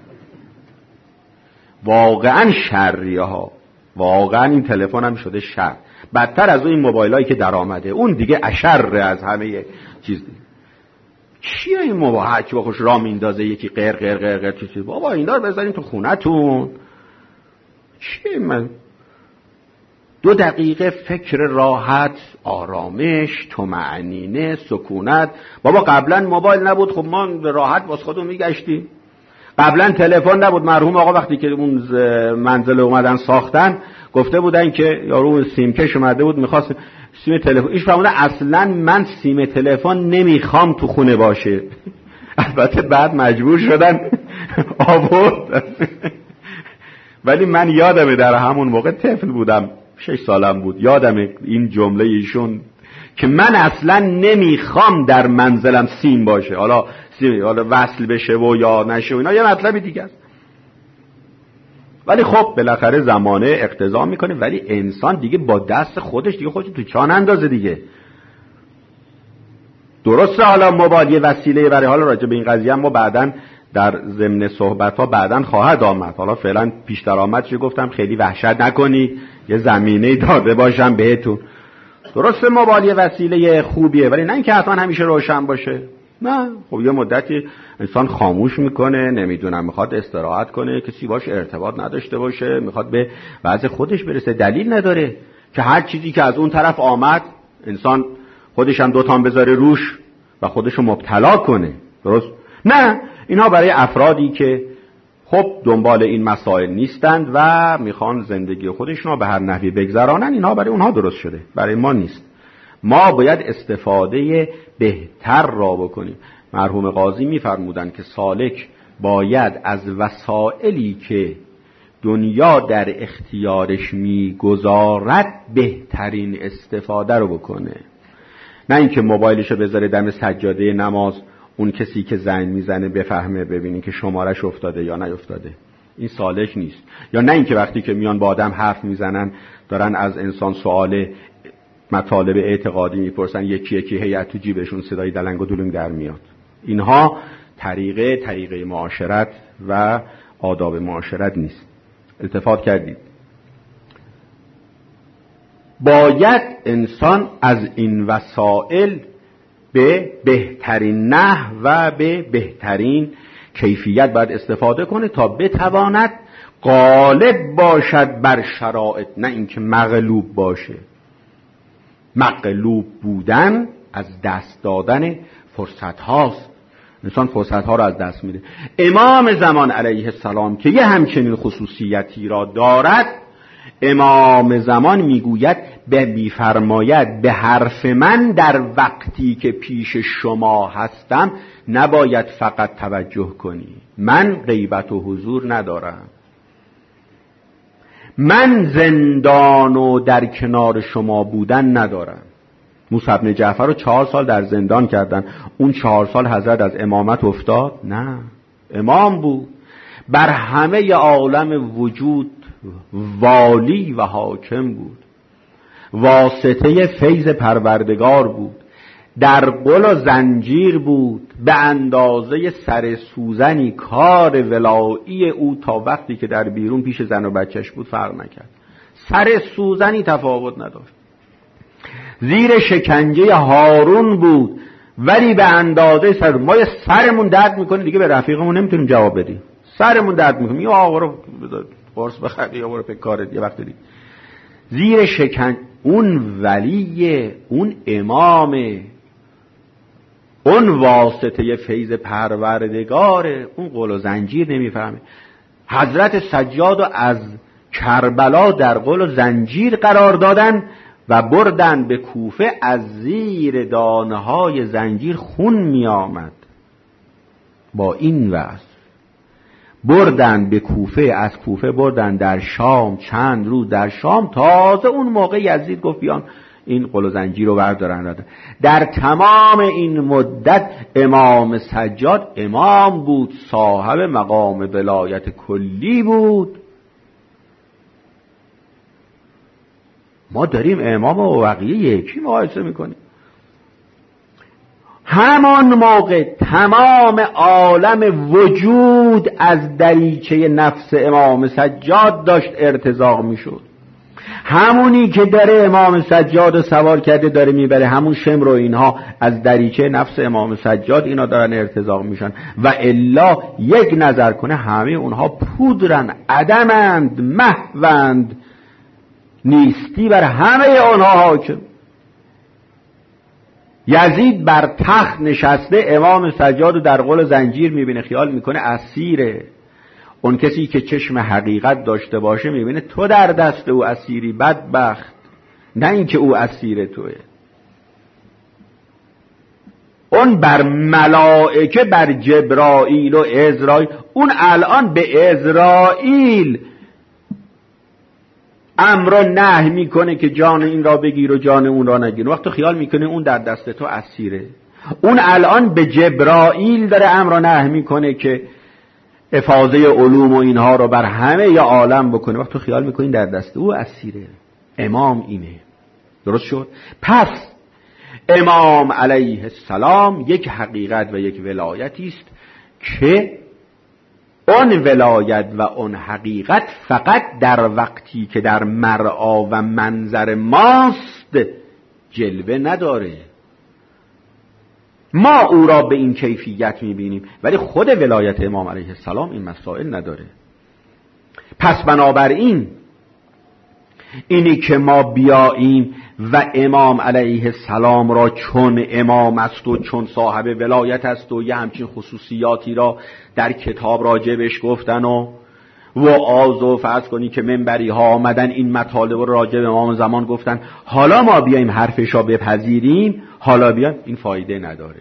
واقعا شریه ها، واقعا این تلفن هم شده شر، بدتر از این موبایلایی که در آمده، اون دیگه اشر از همه چیز دیگه. چیه این موبایل که خوش راه میندازه یکی قر قر قر قر چیز؟ بابا اینا رو بذارین تو خونتون. چیه؟ من 2 دقیقه فکر راحت، آرامش، طمأنینه، سکونت. بابا قبلا موبایل نبود، خب ما راحت واسه خودمون میگشتیم. قبلا تلفن نبود. مرحوم آقا وقتی که اون منزل اومدن ساختن گفته بودن که یارو سیم کش اومده بود میخواست سیم تلفن، ایش فرمودن اصلا من سیم تلفن نمیخوام تو خونه باشه. البته بعد مجبور شدن آورد. ولی من یادمه در همون موقع طفل بودم، 6 سالم بود، یادمه این جمله ایشون که من اصلا نمیخوام در منزلم سیم باشه. حالا وصل بشه و یا نشه و اینا یه مطلبی دیگه است. ولی خب بالاخره زمانه اقتضا میکنه، ولی انسان دیگه با دست خودش دیگه خودش تو چاه اندازه دیگه. درسته حالا موبایل یه وسیله برای، حالا راجع به این قضیه هم ما بعداً در ضمن صحبت‌ها بعداً خواهد آمد. حالا فعلا پیش درآمدش گفتم خیلی وحشت نکنید، یه زمینه داده باشم بهتون. درسته موبایل یه وسیله خوبیه، ولی نه اینکه حتما همیشه روشن باشه. نه، خب یه مدتی انسان خاموش میکنه، نمیدونم میخواد استراحت کنه، کسی باش ارتباط نداشته باشه، میخواد به وضع خودش برسه. دلیل نداره که هر چیزی که از اون طرف آمد انسان خودش هم 2 تا بذاره روش و خودشو مبتلا کنه. درست؟ نه، اینا برای افرادی که خب دنبال این مسائل نیستند و میخوان زندگی خودشون رو به هر نحوی بگذرانن، اینا برای اونها درست شده، برای ما نیست. ما باید استفاده بهتر را بکنیم. مرحوم قاضی میفرمودن که سالک باید از وسائلی که دنیا در اختیارش میگذارد بهترین استفاده رو بکنه، نه اینکه موبایلشو بذاره دم سجاده نماز، اون کسی که زنگ میزنه بفهمه ببینین که شمارش افتاده یا نیفتاده. این سالک نیست. یا نه اینکه وقتی که میان با آدم حرف میزنن دارن از انسان سوال مطالب اعتقادی میپرسن، یکی یکی هیئت تو جیبشون صدای دلنگ و دلنگ در میاد. اینها طریقه معاشرت و آداب معاشرت نیست. التفات کردید. باید انسان از این وسائل به بهترین نحو و به بهترین کیفیت باید استفاده کنه تا بتواند غالب باشد بر شرایط، نه اینکه مغلوب باشه. مغلوب بودن از دست دادن فرصت هاست. انسان فرصت ها را از دست میده. امام زمان علیه السلام که یه همچنین خصوصیتی را دارد، امام زمان میگوید میفرماید به حرف من در وقتی که پیش شما هستم نباید فقط توجه کنی. من غیبت و حضور ندارم. من زندان و در کنار شما بودن ندارم. موسی بن جعفر رو 4 سال در زندان کردن. اون 4 سال حضرت از امامت افتاد؟ نه، امام بود، بر همه عالم وجود والی و حاکم بود، واسطه فیض پروردگار بود، در قل و زنجیر بود، به اندازه سر سوزنی کار ولایی او تا وقتی که در بیرون پیش زن و بچهش بود فرق نکرد، سر سوزنی تفاوت نداشت. زیر شکنجه هارون بود ولی به اندازه سر ما یه سرمون درد میکنه دیگه به رفیقمون نمیتونیم جواب بدیم، سرمون درد میکنه، یا آقا رو قرص بخری یا برو به کارت یه وقت دیگه. زیر شکن اون ولی، اون امام، اون واسطه فیض پروردگاره، اون قل و زنجیر نمیفهمه. حضرت سجاد از کربلا در قل و زنجیر قرار دادن و بردن به کوفه، از زیر دانه‌های زنجیر خون می آمد. با این وضع بردن به کوفه، از کوفه بردن در شام، چند روز در شام، تازه اون موقع یزید گفت بیان این قل و زنجیر رو بردارن. در تمام این مدت امام سجاد امام بود، صاحب مقام ولایت کلی بود. ما داریم امام و بقیه یکی مقایسه میکنیم. همان موقع تمام عالم وجود از دریچه نفس امام سجاد داشت ارتزاق میشد. همونی که داره امام سجاد رو سوار کرده داره میبره، همون شمر و اینها از دریچه نفس امام سجاد اینا دارن ارتزاق میشن. و الا یک نظر کنه همه اونها پودرن، عدمند، محوند، نیستی بر همه اونها حاکم. یزید بر تخت نشسته، امام سجاد در قل زنجیر میبینه، خیال میکنه اسیره. اون کسی که چشم حقیقت داشته باشه میبینه تو در دست او اسیری، بدبخت، نه اینکه او اسیر توه. اون بر ملائکه، بر جبرائیل و عزرائیل، اون الان به عزرائیل امر و نهی میکنه که جان این را بگیر و جان اون را نگیر. وقتی خیال میکنه اون در دست تو اسیره. اون الان به جبرائیل داره امر و نهی میکنه که افاضه علوم و اینها رو بر همه ی عالم بکنه. وقتی خیال میکنی در دست او اسیره. امام اینه. درست شد؟ پس امام علیه السلام یک حقیقت و یک ولایتی است که اون ولایت و اون حقیقت فقط در وقتی که در مرعا و منظر ماست جلوه نداره. ما او را به این کیفیت میبینیم ولی خود ولایت امام علیه السلام این مسائل نداره. پس بنابراین اینی که ما بیاییم و امام علیه السلام را چون امام است و چون صاحب ولایت است و یه همچین خصوصیاتی را در کتاب راجبش گفتن و آزو فرض کنی که منبری ها آمدن این مطالب را راجب امام زمان گفتن، حالا ما بیاییم حرفش را بپذیریم، حالا بیایم، این فایده نداره.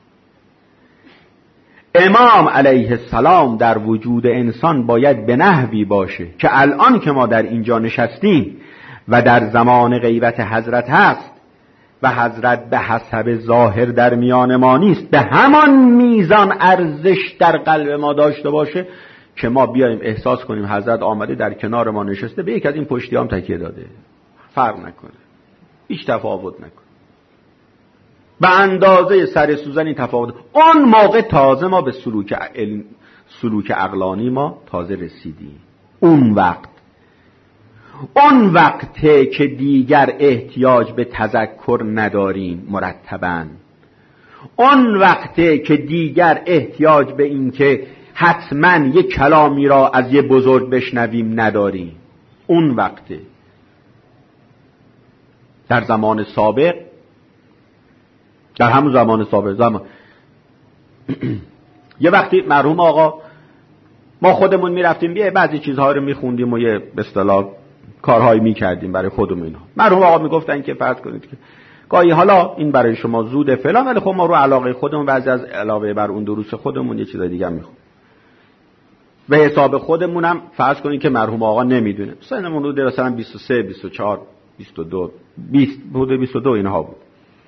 امام علیه السلام در وجود انسان باید به نحوی باشه که الان که ما در اینجا نشستیم و در زمان غیبت حضرت هست و حضرت به حسب ظاهر در میان ما نیست، به همان میزان ارزش در قلب ما داشته باشه که ما بیایم احساس کنیم حضرت آمده در کنار ما نشسته، به یک از این پشتیام تکیه داده. فرق نکنه، هیچ تفاوت نکنه، به اندازه سر سوزنی تفاوت. اون موقع تازه ما به سلوک عقلانی ما تازه رسیدیم. اون وقته که دیگر احتیاج به تذکر نداریم مرتباً. اون وقته که دیگر احتیاج به این که حتما یک کلامی را از یه بزرگ بشنویم نداریم. اون وقته. در زمان سابق، در همون زمان سابق یه وقتی مرحوم آقا ما خودمون میرفتیم یه بعضی چیزها رو میخوندیم و یه به اصطلاح کارهایی میکردیم برای خودمون. اینا مرحوم آقا میگفتن که فرض کنید که گاهی حالا این برای شما زوده فلان، ولی خب ما رو علاقه خودمون بعضی از علاوه بر اون دروس خودمون یه چیز دیگه میخوام. به حساب خودمونم فرض کنید که مرحوم آقا نمیدونه، سنمون رو مثلا 23 24 22 20 بود، 22 اینها بود.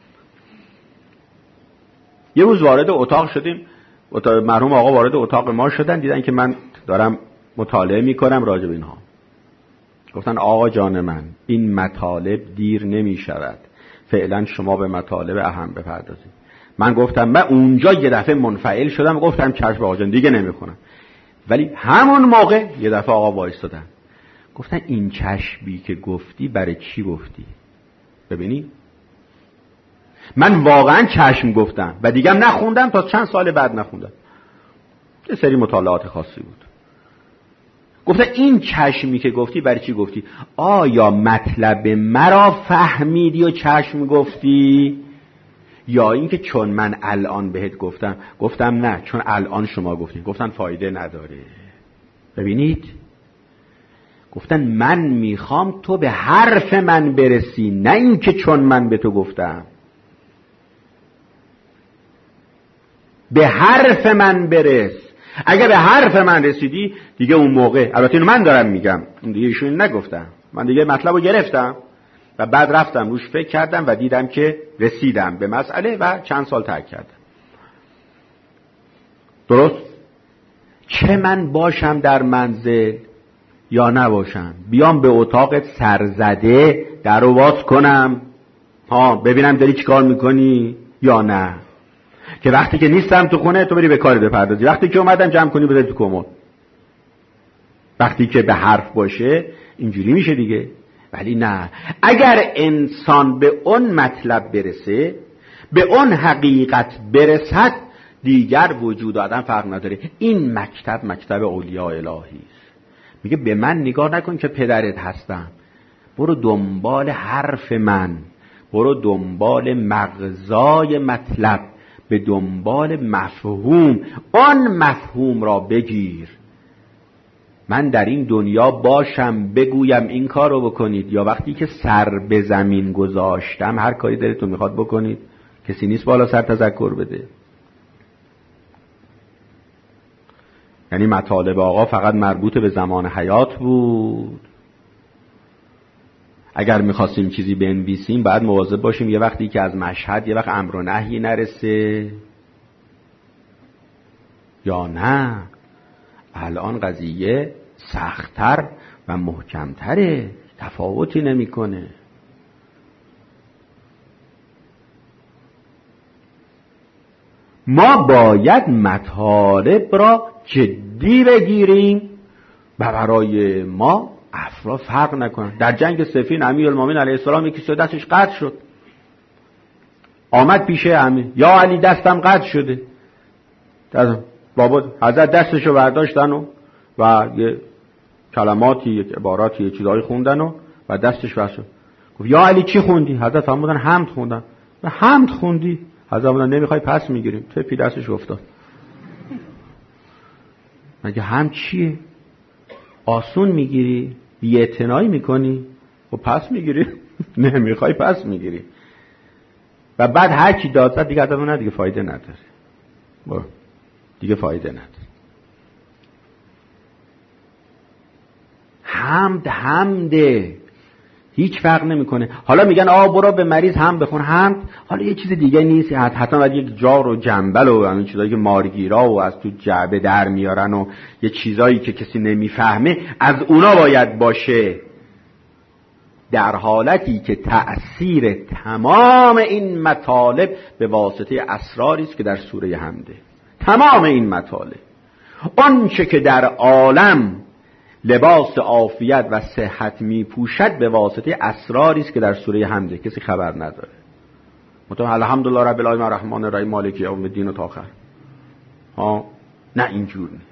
یه روز وارد اتاق شدیم، مرحوم آقا وارد اتاق ما شدن، دیدن که من دارم مطالعه میکنم راجع به اینها. گفتن آقا جان من، این مطالب دیر نمی شود، فعلا شما به مطالب اهم بپردازید. من گفتم من اونجا یه دفعه منفعل شدم، گفتم چشم آقا جان دیگه نمیخونم. ولی همون موقع یه دفعه آقا وایستادن گفتن این چشمی که گفتی برای چی گفتی؟ ببینی من واقعا چشم گفتم و دیگه هم نخوندم، تا چند سال بعد نخوندم، یه سری مطالعات خاصی بود. گفتن این چشمی که گفتی برای چی گفتی؟ آیا مطلب مرا فهمیدی و چشم گفتی، یا اینکه چون من الان بهت گفتم؟ گفتم نه، چون الان شما گفتین. گفتن فایده نداره. ببینید، گفتن من میخوام تو به حرف من برسی، نه اینکه چون من به تو گفتم. به حرف من برس. اگه به حرف من رسیدی دیگه اون موقع، البته اینو من دارم میگم، اون دیگه ایشون نگفتم، من دیگه مطلب رو گرفتم و بعد رفتم روش فکر کردم و دیدم که رسیدم به مسئله و چند سال ترک کردم. درست؟ چه من باشم در منزل یا نباشم، بیام به اتاقت سرزده در رو باز کنم ببینم داری چی کار میکنی یا نه، که وقتی که نیستم تو خونه تو بری به کار بپردازی، وقتی که اومدم جمع کنی بذاری تو کمد. وقتی که به حرف باشه اینجوری میشه دیگه. ولی نه، اگر انسان به اون مطلب برسه، به اون حقیقت برسد، دیگر وجود آدم فرق نداره. این مکتب اولیاء الهی است. میگه به من نگاه نکن که پدرت هستم، برو دنبال حرف من، برو دنبال مغزای مطلب، به دنبال مفهوم، آن مفهوم را بگیر. من در این دنیا باشم بگویم این کار رو بکنید، یا وقتی که سر به زمین گذاشتم هر کاری دلتون میخواد بکنید، کسی نیست بالا سر تذکر بده. یعنی مطالب آقا فقط مربوط به زمان حیات بود. اگر میخواستیم چیزی بنویسیم باید مواظب باشیم یه وقتی که از مشهد یه وقت امر و نهی نرسه، یا نه الان قضیه سخت‌تر و محکم‌تره، تفاوتی نمی‌کنه. ما باید مطالب را جدی بگیریم و برای ما افراد فرق نکنن. در جنگ صفین امیرالمومنین علیه السلام یکی دستش قطع شد، آمد پیش امیر، یا علی دستم قطع شده. بابا حضرت دستشو برداشتن و یه کلماتی، یک عباراتی، یه چیزایی خوندن و دستش واسه شد. گفت یا علی چی خوندی؟ حضرت فرمودن حمد خوندم. و حمد خوندی؟ حضرت فرمودن نمیخوای پس میگیریم. تپی دستش افتاد. مگه حمد چیه؟ آسون میگیری؟ بی‌اعتنایی میکنی و پس میگیری؟ نمیخوای پس میگیری. و بعد هر کی داد زد دیگه ادب دیگه فایده نداره. دیگه فایده نداره. حمده هیچ فرق نمیکنه. حالا میگن برو به مریض هم بخون. حمد حالا یه چیز دیگه نیست، حتما باید یک جار و جنبل و همین چیزایی که مارگیرا و از تو جعبه در میارن و یه چیزایی که کسی نمیفهمه از اونا باید باشه، در حالتی که تأثیر تمام این مطالب به واسطه اسراری است که در سوره حمده. تمام این مطالب، آنچه که در عالم لباس عافیت و صحت می پوشد به واسطه اسراری است که در سوره حمده، کسی خبر نداره. الحمدلله رب العالمین الرحمن الرحیم مالک یوم الدین و تا آخر. نه اینجور نه.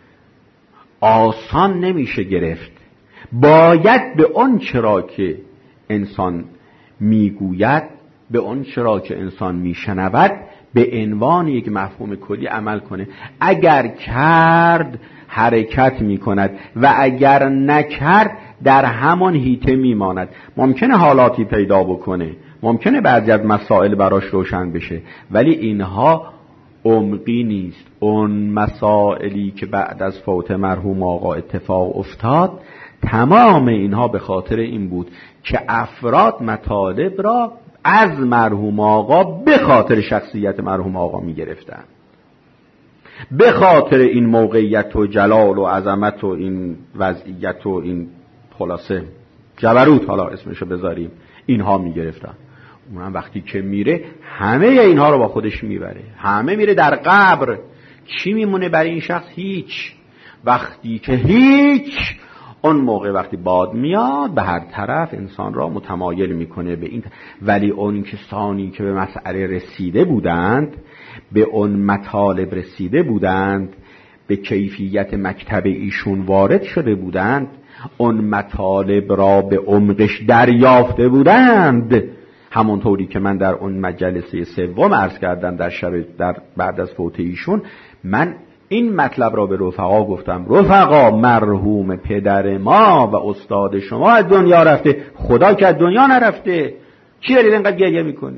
آسان نمیشه گرفت. باید به اون چرا که انسان میگوید، به اون چرا که انسان میشنود به عنوان یک مفهوم کلی عمل کنه. اگر کرد حرکت میکند و اگر نکرد در همان حیطه میماند. ممکنه حالاتی پیدا بکنه، ممکنه بعضی از مسائل براش روشن بشه، ولی اینها عمقی نیست. اون مسائلی که بعد از فوت مرحوم آقا اتفاق افتاد، تمام اینها به خاطر این بود که افراد مطالب را از مرحوم آقا به خاطر شخصیت مرحوم آقا می گرفتن، به خاطر این موقعیت و جلال و عظمت و این وضعیت و این خلاصه جبروت، حالا اسمشو بذاریم، اینها می گرفتن. اونم وقتی که میره همه اینها رو با خودش میبره، همه میره در قبر. چی میمونه برای این شخص؟ هیچ. وقتی که هیچ، اون موقع وقتی باد میاد به هر طرف انسان را متمایل میکنه به این. ولی اون کسانی که به مسئله رسیده بودند، به اون مطالب رسیده بودند، به کیفیت مکتب ایشون وارد شده بودند، اون مطالب را به عمقش دریافته بودند، همونطوری که من در اون مجلسه سوم عرض کردم در بعد از فوت ایشون، من این مطلب را به رفقا گفتم: رفقا، مرحوم پدر ما و استاد شما از دنیا رفته، خدا که از دنیا نرفته. چی دارید اینقدر گریه میکنید؟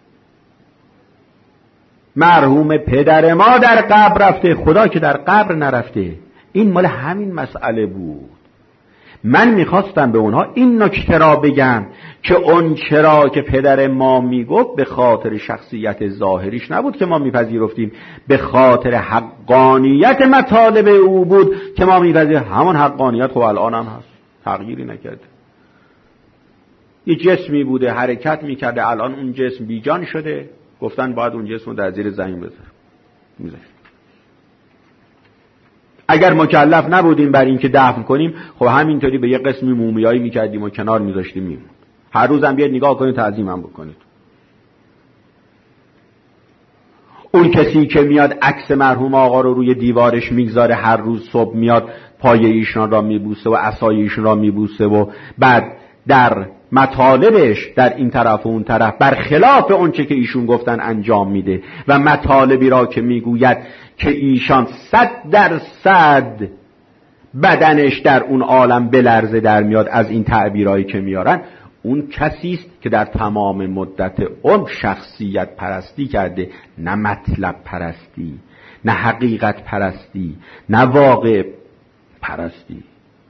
مرحوم پدر ما در قبر رفته، خدا که در قبر نرفته. این مال همین مسئله بود. من میخواستم به اونها این نکته را بگم که اون چرا که پدر ما میگفت به خاطر شخصیت ظاهریش نبود که ما میپذیرفتیم، به خاطر حقانیت مطالب او بود که ما میپذیریم. همون حقانیت خب الان هم هست، تغییری نکرده. یه جسمی بوده حرکت میکرده، الان اون جسم بیجان شده، گفتن باید اون جسم رو در زیر زمین بذاره. اگر مکلف نبودیم بر این که دفن کنیم، خب همینطوری به یه قسمی مومیایی میکردیم و کنار میذاشتیم میمون. هر روزم بیاید نگاه کنید، تعظیمم بکنید. اون کسی که میاد عکس مرحوم آقا رو روی دیوارش میگذاره، هر روز صبح میاد پای ایشون را میبوسه و عصای ایشون را میبوسه و بعد در مطالبش در این طرف و اون طرف برخلاف اون چه که ایشون گفتن انجام میده و مطالبی را که میگوید که ایشان 100% بدنش در اون عالم بلرزه در میاد از این تعبیرایی که میارن، اون کسی است که در تمام مدت اون شخصیت پرستی کرده، نه مطلب پرستی، نه حقیقت پرستی، نه واقع پرستی.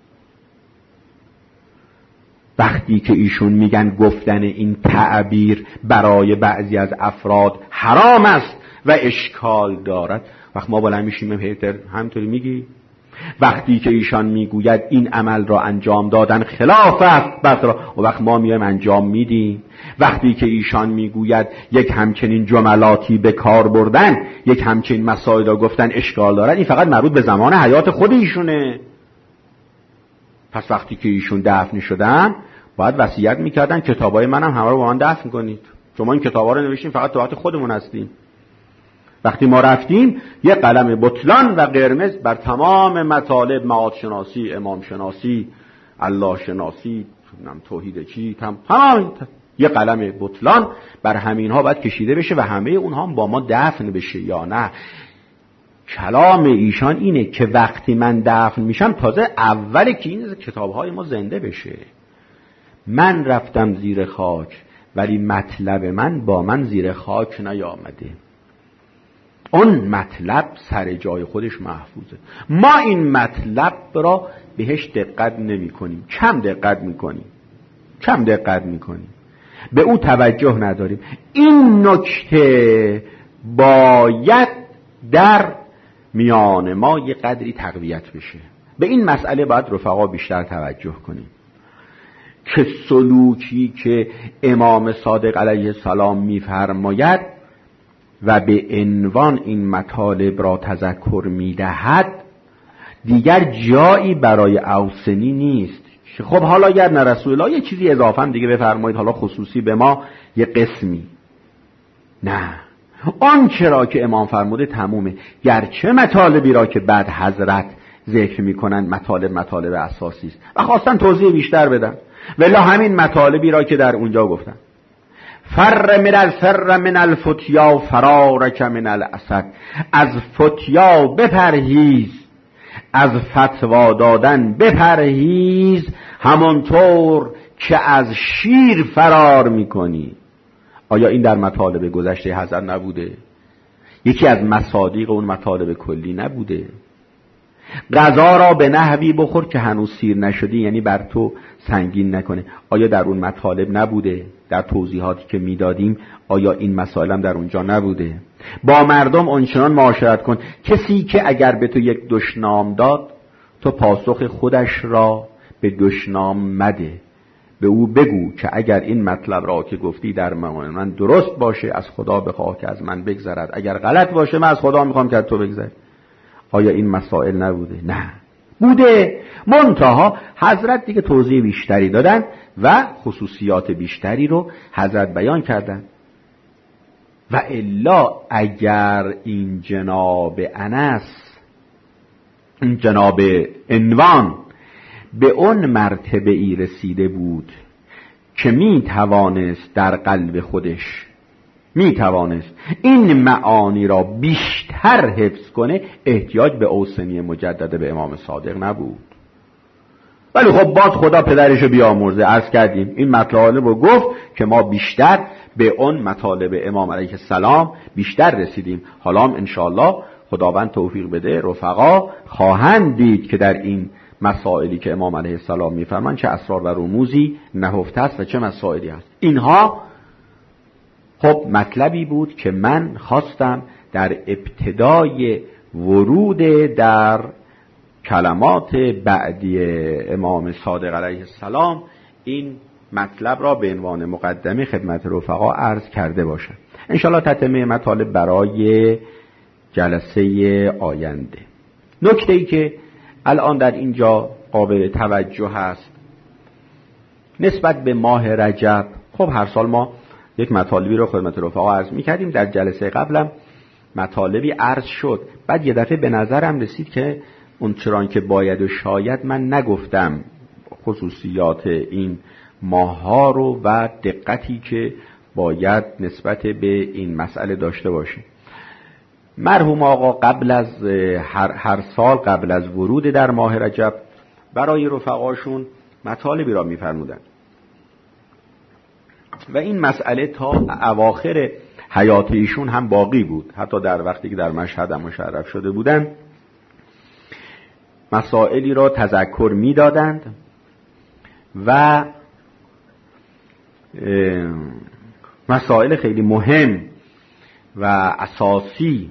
وقتی که ایشون میگن گفتن این تعبیر برای بعضی از افراد حرام است و اشکال دارد، وقت ما بلند میشیم هیتر همینطوری میگی. وقتی که ایشان میگوید این عمل را انجام دادن خلاف است، بس را و وقت ما میایم انجام میدیم. وقتی که ایشان میگوید یک همچنین جملاتی به کار بردن، یک همچنین مسائل را گفتن اشکال دارد، این فقط مربوط به زمان حیات خود ایشونه. پس وقتی که ایشون دفن شدن باید وصیت میکردن کتابای منم همه رو با من دفن کنید، شما این کتابا رو نوشتین فقط تو وقت خودمون هستیم. وقتی ما رفتیم یه قلم بطلان و قرمز بر تمام مطالب معاد شناسی، امام شناسی، الله شناسی، توحید چی، تمام یه قلم بطلان بر همینها باید کشیده بشه و همه اونها هم با ما دفن بشه یا نه. کلام ایشان اینه که وقتی من دفن میشم تازه اوله که این کتابهای ما زنده بشه. من رفتم زیر خاک ولی مطلب من با من زیر خاک نیامده، اون مطلب سر جای خودش محفوظه. ما این مطلب را بهش دقت نمی کنیم، کم دقت میکنیم، به او توجه نداریم. این نکته باید در میان ما یه قدری تقویت بشه. به این مسئله باید رفقا بیشتر توجه کنیم که سلوکی که امام صادق علیه السلام میفرماید و به عنوان این مطالب را تذکر میدهد دیگر جایی برای اوسنی نیست. خب حالا اگر نه رسول الله یه چیزی اضافه هم دیگه بفرمایید، حالا خصوصی به ما یه قسمی، نه، آن چرا که امام فرموده تمومه. گرچه مطالبی را که بعد حضرت ذکر میکنن مطالب اساسی است و خواستن توضیح بیشتر بدن، ولی همین مطالبی را که در اونجا گفتن فر من الفتیا فرارک من الاسد، از فتیا بپرهیز، از فتوا دادن بپرهیز، همانطور که از شیر فرار میکنی. آیا این در مطالب گذشته حضرت نبوده؟ یکی از مصادیق اون مطالب کلی نبوده؟ غذا را به نحوی بخور که هنوز سیر نشدی، یعنی بر تو سنگین نکنه. آیا در اون مطالب نبوده؟ در توضیحاتی که میدادیم آیا این مسائل هم در اونجا نبوده؟ با مردم آنچنان معاشرت کن کسی که اگر به تو یک دشنام داد، تو پاسخ خودش را به دشنام مده. به او بگو که اگر این مطلب را که گفتی در من درست باشه، از خدا بخواه که از من بگذرد، اگر غلط باشه من از خدا میخوام که از تو بگذرد. آیا این مسائل نبوده؟ نه بوده. منتها حضرت دیگه توضیح بیشتری دادن و خصوصیات بیشتری رو حضرت بیان کردن. و الا اگر این جناب انس، این جناب عنوان به اون مرتبه ای رسیده بود که می توانست در قلب خودش این معانی را بیشتر حفظ کنه، احتیاج به اوصنی مجدده به امام صادق نبود. ولی خب باز خدا پدرشو بیامرزه، عرض کردیم این مطالب رو گفت که ما بیشتر به اون مطالب امام علیه السلام بیشتر رسیدیم. حالا هم انشاءالله خداوند توفیق بده رفقا خواهند دید که در این مسائلی که امام علیه السلام میفرمان چه اسرار و رموزی نهفته است و چه مسائلی است. اینها خب مطلبی بود که من خواستم در ابتدای ورود در کلمات بعدی امام صادق علیه السلام این مطلب را به عنوان مقدمه خدمت رفقا عرض کرده باشم. انشاءالله تتمه مطالب برای جلسه آینده. نکته‌ای که الان در اینجا قابل توجه هست نسبت به ماه رجب، خب هر سال ما یک مطالبی رو خدمت رفقا عرض می‌کردیم. در جلسه قبلم مطالبی عرض شد، بعد یه دفعه به نظرم رسید که اون چران که باید و شاید من نگفتم خصوصیات این ماه‌ها رو و دقتی که باید نسبت به این مسئله داشته باشیم. مرحوم آقا قبل از هر سال قبل از ورود در ماه رجب برای رفقاشون مطالبی را می‌فرمودند و این مسئله تا اواخر حیات ایشون هم باقی بود. حتی در وقتی که در مشهد هم مشرف شده بودند مسائلی را تذکر می‌دادند و مسائل خیلی مهم و اساسی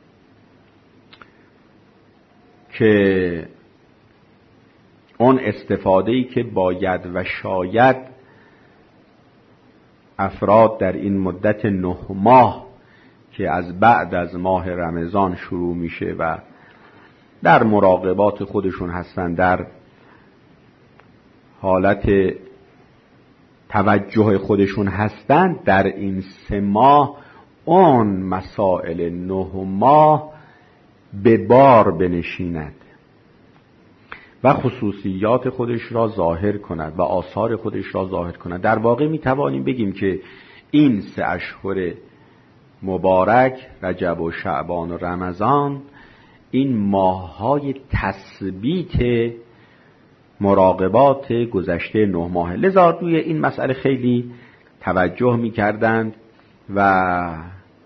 که اون استفاده‌ای که باید و شاید افراد در این مدت 9 ماه که از بعد از ماه رمضان شروع میشه و در مراقبات خودشون هستن، در حالت توجه خودشون هستن، در این 3 ماه اون مسائل 9 ماه به بار بنشیند و خصوصیات خودش را ظاهر کند و آثار خودش را ظاهر کند. در واقع می توانیم بگیم که این 3 اشهر مبارک، رجب و شعبان و رمضان، این ماه‌های تثبیت مراقبات گذشته 9 ماه. لذا روی این مسئله خیلی توجه می کردند و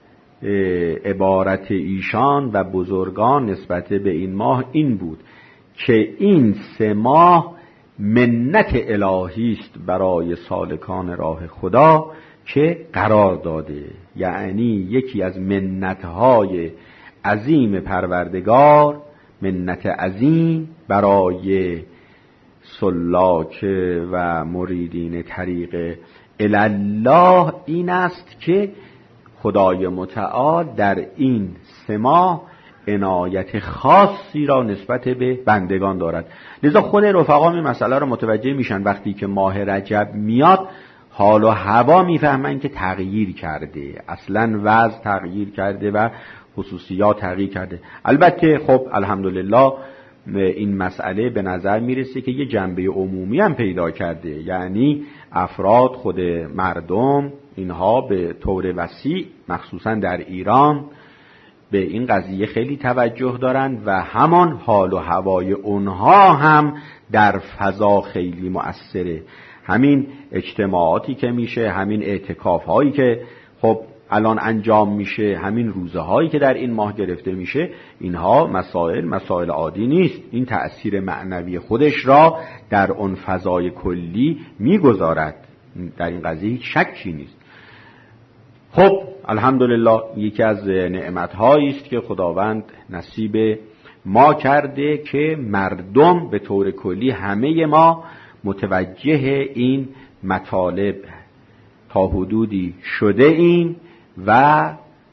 عبارت ایشان و بزرگان نسبت به این ماه این بود که این 3 ماه منت الهی است برای سالکان راه خدا که قرار داده، یعنی یکی از منت‌های عظیم پروردگار، منت عظیم برای سلاک و مریدین طریق الله این است که خدای متعال در این 3 ماه عنایت خاصی را نسبت به بندگان دارد. لذا خود رفقا این مسئله را متوجه میشن وقتی که ماه رجب میاد حال و هوا میفهمن که تغییر کرده، اصلا وضع تغییر کرده و خصوصیات تغییر کرده. البته خب الحمدلله این مسئله به نظر میرسه که یه جنبه عمومی هم پیدا کرده، یعنی افراد، خود مردم، اینها به طور وسیع مخصوصا در ایران به این قضیه خیلی توجه دارن و همان حال و هوای اونها هم در فضا خیلی مؤثره. همین اجتماعاتی که میشه، همین اعتکاف هایی که خب الان انجام میشه، همین روزه هایی که در این ماه گرفته میشه، اینها مسائل عادی نیست. این تأثیر معنوی خودش را در اون فضای کلی میگذارد، در این قضیه هیچ شکی نیست. خب الحمدلله یکی از نعمت‌هایی است که خداوند نصیب ما کرده که مردم به طور کلی همه ما متوجه این مطالب تا حدودی شده ایم و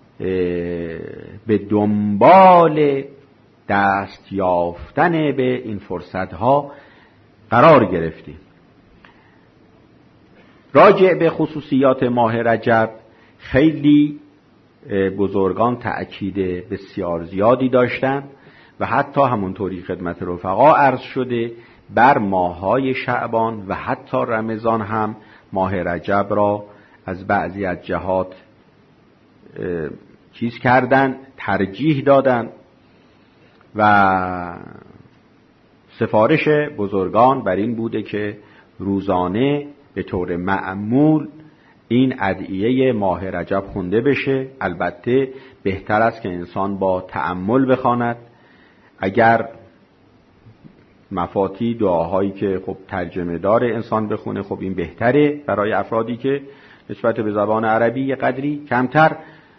به دنبال دست یافتن به این فرصت‌ها قرار گرفتیم. راجع به خصوصیات ماه رجب خیلی بزرگان تأکید بسیار زیادی داشتند و حتی همونطوری خدمت رفقا عرض شده بر ماه‌های شعبان و حتی رمضان هم ماه رجب را از بعضی از جهات چیز کردن، ترجیح دادن و سفارش بزرگان بر این بوده که روزانه به طور معمول این ادعیه ماه رجب خونده بشه. البته بهتر است که انسان با تأمل بخواند. اگر مفاتی دعاهایی که خب ترجمه داره انسان بخونه، خب این بهتره برای افرادی که نسبت به زبان عربی یه قدری کمتر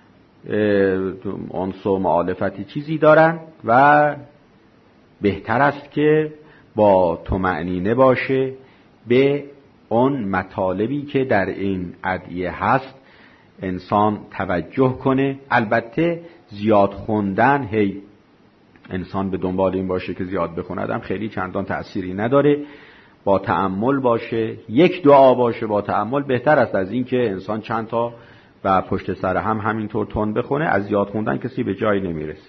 انس و معالفتی چیزی دارن و بهتر است که با طمأنینه باشه به اون مطالبی که در این ادعیه هست انسان توجه کنه. البته زیاد خوندن انسان به دنبال این باشه که زیاد بخوندم خیلی چندان تأثیری نداره. با تأمل باشه، یک دعا باشه با تأمل بهتر است از این که انسان چند تا و پشت سر هم همینطور تون بخونه. از زیاد خوندن کسی به جایی نمیرسه.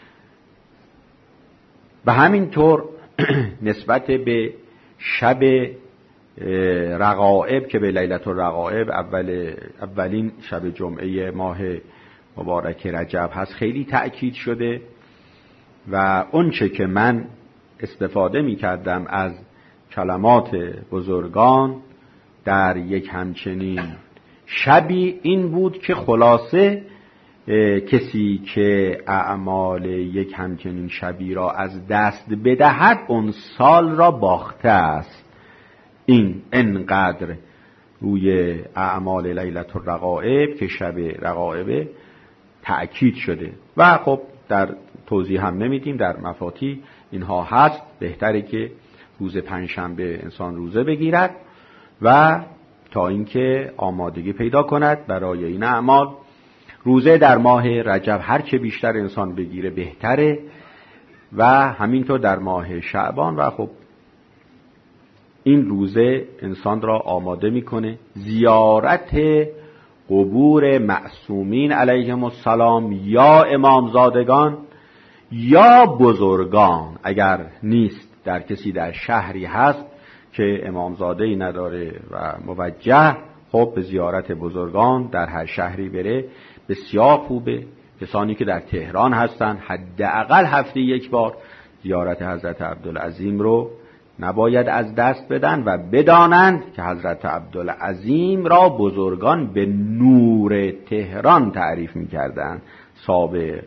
و همینطور نسبت به شب رغائب که به لیلة الرغائب اولین شب جمعه ماه مبارک رجب هست خیلی تأکید شده و اون چه که من استفاده می کردم از کلمات بزرگان در یک همچنین شبی این بود که خلاصه کسی که اعمال یک همچنین شبی را از دست بدهد اون سال را باخته است. این انقدر روی اعمال لیلة الرغائب که شب رغائب تأکید شده و خب در توضیح هم نمیدیم، در مفاتی اینها هست. بهتره که روز پنجشنبه انسان روزه بگیرد و تا اینکه آمادگی پیدا کند برای این اعمال. روزه در ماه رجب هر چه بیشتر انسان بگیره بهتره و همینطور در ماه شعبان. و خب این روزه انسان را آماده میکنه زیارت قبور معصومین علیهم السلام یا امامزادگان یا بزرگان. اگر نیست در کسی در شهری هست که امامزاده‌ای نداره و موجه، خب به زیارت بزرگان در هر شهری بره بسیار خوبه. کسانی که در تهران هستن حداقل هفته یک بار زیارت حضرت عبدالعظیم رو نباید از دست بدن و بدانند که حضرت عبدالعظیم را بزرگان به نور تهران تعریف می‌کردند سابق.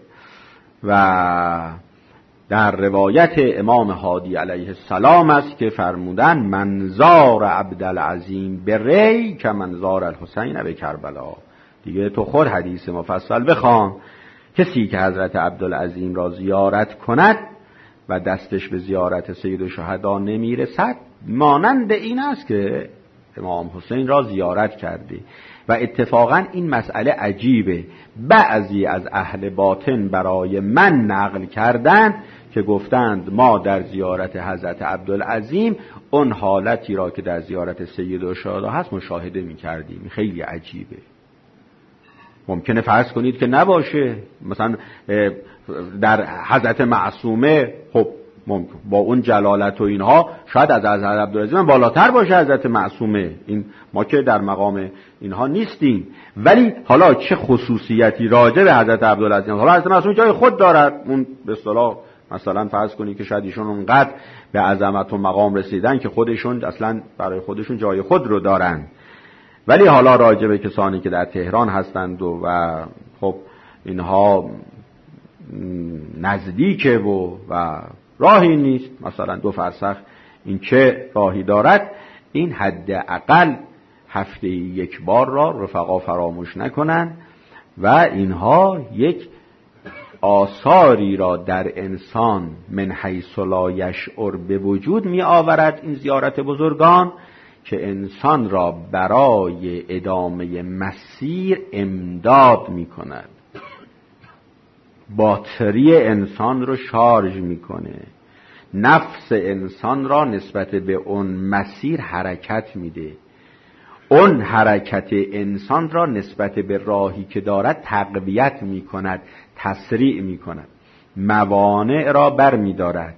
و در روایت امام هادی علیه السلام است که فرمودن منظار عبدالعظیم به ری که منظار الحسین به کربلا. دیگه تو خود حدیث مفصل بخوان. کسی که حضرت عبدالعظیم را زیارت کند و دستش به زیارت سید الشهدا نمیرسد مانند این است که امام حسین را زیارت کرده. و اتفاقا این مسئله عجیبه. بعضی از اهل باطن برای من نقل کردند که گفتند ما در زیارت حضرت عبدالعظیم اون حالتی را که در زیارت سید الشهدا هست مشاهده می‌کردیم. خیلی عجیبه. ممکنه فرض کنید که نباشه. مثلا در حضرت معصومه خب با اون جلالت و اینها شاید از حضرت عبدالعزیز بالاتر باشه حضرت معصومه، این ما که در مقام اینها نیستیم، ولی حالا چه خصوصیتی راجع به حضرت عبدالعزیز؟ حالا حضرت معصوم جای خود دارد، اون به اصطلاح مثلا فرض کنید که شاید ایشون اونقدر به عظمت و مقام رسیدن که خودشون اصلا برای خودشون جای خود رو دارن، ولی حالا راجع به کسانی که در تهران هستند و خب اینها نزدیکه و راهی نیست، مثلا 2 فرسخ این چه راهی دارد، این حداقل هفته 1 بار را رفقا فراموش نکنن و اینها یک آثاری را در انسان من حیث لا یشعر به وجود می آورد این زیارت بزرگان که انسان را برای ادامه مسیر امداد می کند، باتری انسان رو شارژ میکنه، نفس انسان را نسبت به اون مسیر حرکت میده، اون حرکت انسان را نسبت به راهی که دارد تقویت میکند، تسریع میکند، موانع را بر میدارد،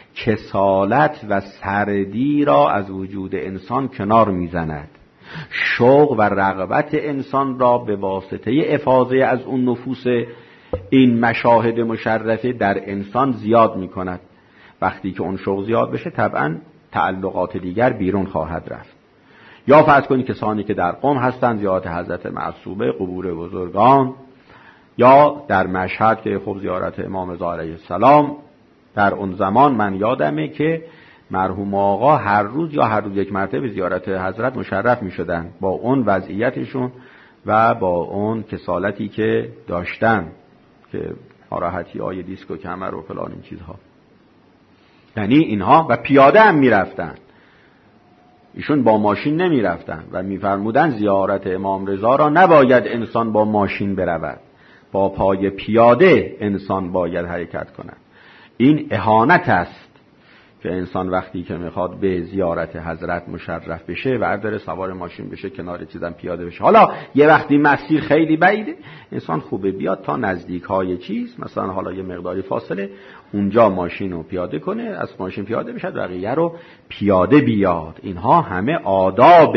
کسالت و سردی را از وجود انسان کنار میزند، شوق و رغبت انسان را به واسطه افاضه از اون نفوس این مشاهد مشرفه در انسان زیاد می کند. وقتی که اون شوق زیاد بشه طبعا تعلقات دیگر بیرون خواهد رفت. یا فرض کنید کسانی که در قم هستند زیارت حضرت معصومه، قبور بزرگان، یا در مشهد که خب زیارت امام رضا علیه السلام، در اون زمان من یادمه که مرحوم آقا هر روز یا هر روز 1 مرتبه به زیارت حضرت مشرف می شدن با اون وضعیتشون و با اون کسالتی که داشتن که ناراحتی های دیسک و کمر و فلان این چیزها، یعنی اینها، و پیاده هم می رفتن، ایشون با ماشین نمی رفتن و می فرمودن زیارت امام رضا را نباید انسان با ماشین برود، با پای پیاده انسان باید حرکت کند. این اهانت است که انسان وقتی که میخواد به زیارت حضرت مشرف بشه و داره سوار ماشین بشه کنار چیزم پیاده بشه. حالا یه وقتی مسیر خیلی بعیده انسان خوبه بیاد تا نزدیک های چیز، مثلا حالا یه مقداری فاصله اونجا ماشین رو پیاده کنه، از ماشین پیاده بشه، بقیه رو پیاده بیاد. اینها همه آداب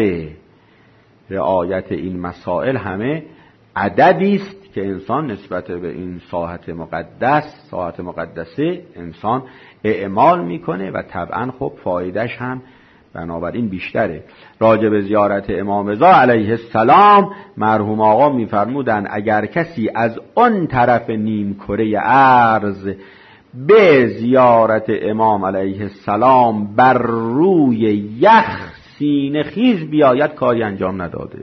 رعایت این مسائل، همه عددی است که انسان نسبت به این ساحت مقدسه انسان اعمال میکنه و طبعا خب فایدهش هم بنابراین بیشتره. راجع به زیارت امام رضا علیه السلام مرحوم آقا میفرمودن اگر کسی از اون طرف نیم کره ارض به زیارت امام علیه السلام بر روی یخ سینه خیز بیاید کاری انجام نداده.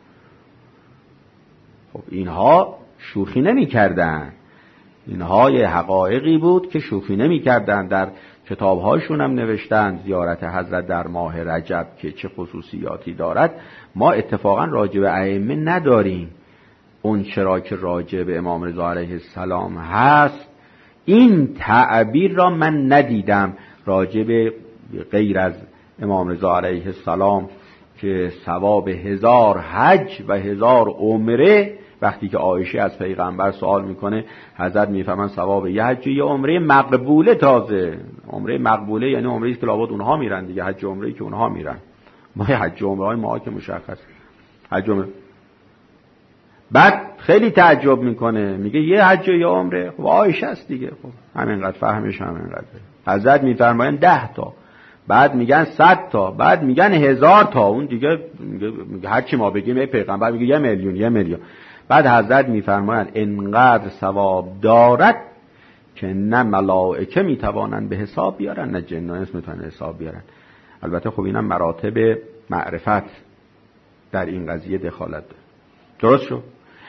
خب اینها شوخی نمی کردن، اینها یه حقایقی بود که شوخی نمی کردن. در کتابهاشون هم نوشتن زیارت حضرت در ماه رجب که چه خصوصیاتی دارد. ما اتفاقا راجع به ائمه نداریم، اون چرا که راجع به امام رضا علیه السلام هست این تعبیر را من ندیدم راجع به غیر از امام رضا علیه السلام که ثواب 1000 حج و 1000 عمره. وقتی که عایشه از پیغمبر سوال میکنه حضرت میفهمن ثواب یه حج و یه عمره مقبوله. تازه عمره مقبوله یعنی عمره‌ای که لابد اونها میرن دیگه، حج و عمره‌ای که اونها میرن. ما حج و عمره‌های ما که مشخص حج و عمره. بعد خیلی تعجب میکنه میگه یه حج و یه عمره. خب عایشه است دیگه، خب همینقدر فهمش همینقدر. حضرت میفرماین 10 تا، بعد میگن 100 تا، بعد میگن 1000 تا. اون دیگه هر چی ما بگیم پیغمبر میگه 1 میلیون 1 میلیون. بعد حضرت میفرمایند انقدر ثواب دارد که نه ملائکه میتوانند به حساب بیارن نه جن و انس میتونن حساب بیارن. البته خب اینم مراتب معرفت در این قضیه دخالت داره. درست شد؟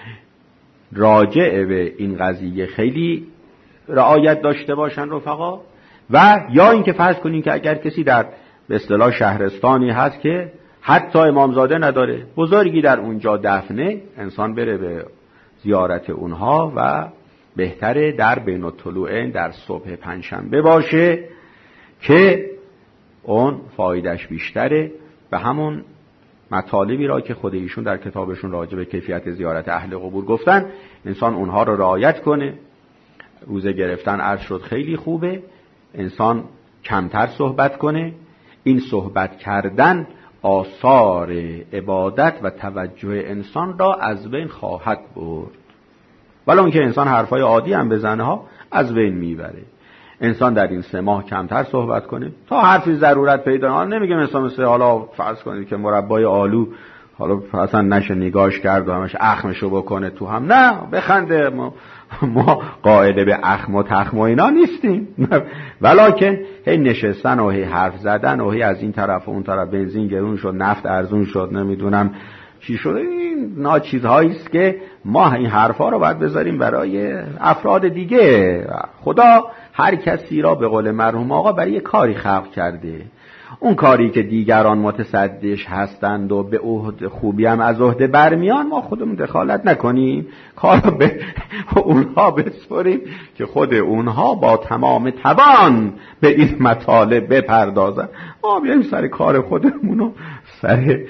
راجع به این قضیه خیلی رعایت داشته باشن رفقا. و یا اینکه فرض کنین که اگر کسی در به اصطلاح شهرستانی هست که حتی امامزاده نداره، بزرگی در اونجا دفنه، انسان بره به زیارت اونها و بهتره در بین الطلوعین در صبح پنجشنبه باشه که اون فایدهش بیشتره. و همون مطالبی را که خود ایشون در کتابشون راجع به کیفیت زیارت اهل قبور گفتن انسان اونها رو رعایت کنه. روزه گرفتن عرض شد خیلی خوبه، انسان کمتر صحبت کنه، این صحبت کردن آثار عبادت و توجه انسان را از بین خواهد برد. ولی اون که انسان حرفای عادی هم بزنه ها از بین میبره. انسان در این 3 ماه کمتر صحبت کنه تا حرفی ضرورت پیدا کنه. نمیگه مثلا حالا فرض کنید که مربای آلو حالا اصلا نشه نگاش کرد و همش اخمشو بکنه تو هم، نه بخنده، ما قاعده به اخم و تخم و اینا نیستیم. ولکن هی نشستن و هی حرف زدن و هی از این طرف و اون طرف بنزین گرون شد، نفت ارزون شد، نمیدونم چی شده، این چیزهایی است که ما این حرفا رو باید بذاریم برای افراد دیگه. خدا هر کسی را به قول مرحوم آقا برای یه کاری خلق کرده. اون کاری که دیگران متصدیش هستند و به عهده خوبی هم از عهده برمیان، ما خودمون دخالت نکنیم، کار به اونها بسپاریم که خود اونها با تمام توان به این مطالب بپردازن. ما بیاییم سر کار خودمون و سر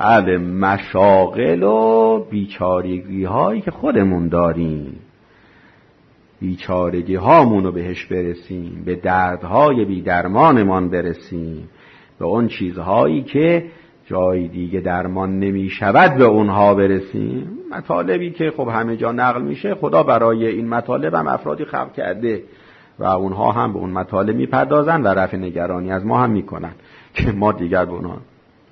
مشاغل و بیچارگی هایی که خودمون داریم، بیچارگی هامونو بهش برسیم، به دردهای بی درمانمان برسیم، به اون چیزهایی که جای دیگه درمان نمی شود به اونها برسیم. مطالبی که خب همه جا نقل میشه، خدا برای این مطالب هم افرادی خلق کرده و اونها هم به اون مطالب میپردازن و رفع نگرانی از ما هم میکنن که ما دیگر به اونها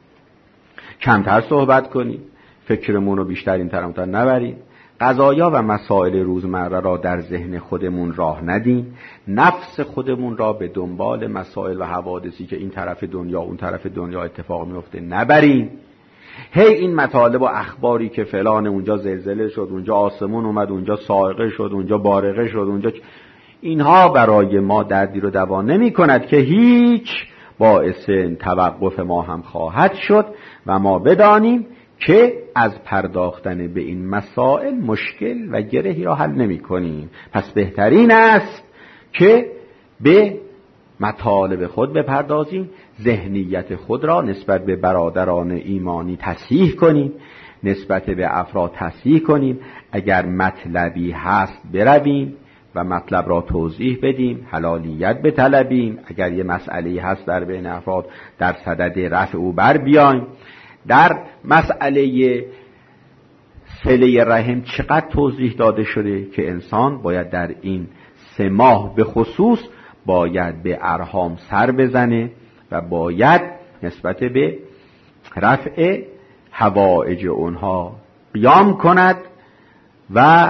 کمتر صحبت کنیم، فکرمون رو بیشتر این طرف نبریم، قضایا و مسائل روزمره را در ذهن خودمون راه ندیم، نفس خودمون را به دنبال مسائل و حوادثی که این طرف دنیا اون طرف دنیا اتفاق میفته نبریم. هی این مطالب و اخباری که فلان اونجا زلزله شد، اونجا آسمون اومد، اونجا صاعقه شد، اونجا بارقه شد، اونجا اینها برای ما دردی رو دوا نمی کند که هیچ باعث توقف ما هم خواهد شد و ما بدانیم که از پرداختن به این مسائل مشکل و گرهی را حل نمی کنیم. پس بهترین است که به مطالب خود بپردازیم، ذهنیت خود را نسبت به برادران ایمانی تصحیح کنیم، نسبت به افراد تصحیح کنیم، اگر مطلبی هست برویم و مطلب را توضیح بدیم، حلالیت بطلبیم، اگر یه مسئله هست در بین افراد در صدد رفع او بر بیایم. در مسئله صله رحم چقدر توضیح داده شده که انسان باید در این 3 ماه به خصوص باید به ارحام سر بزنه و باید نسبت به رفع حوائج اونها قیام کند و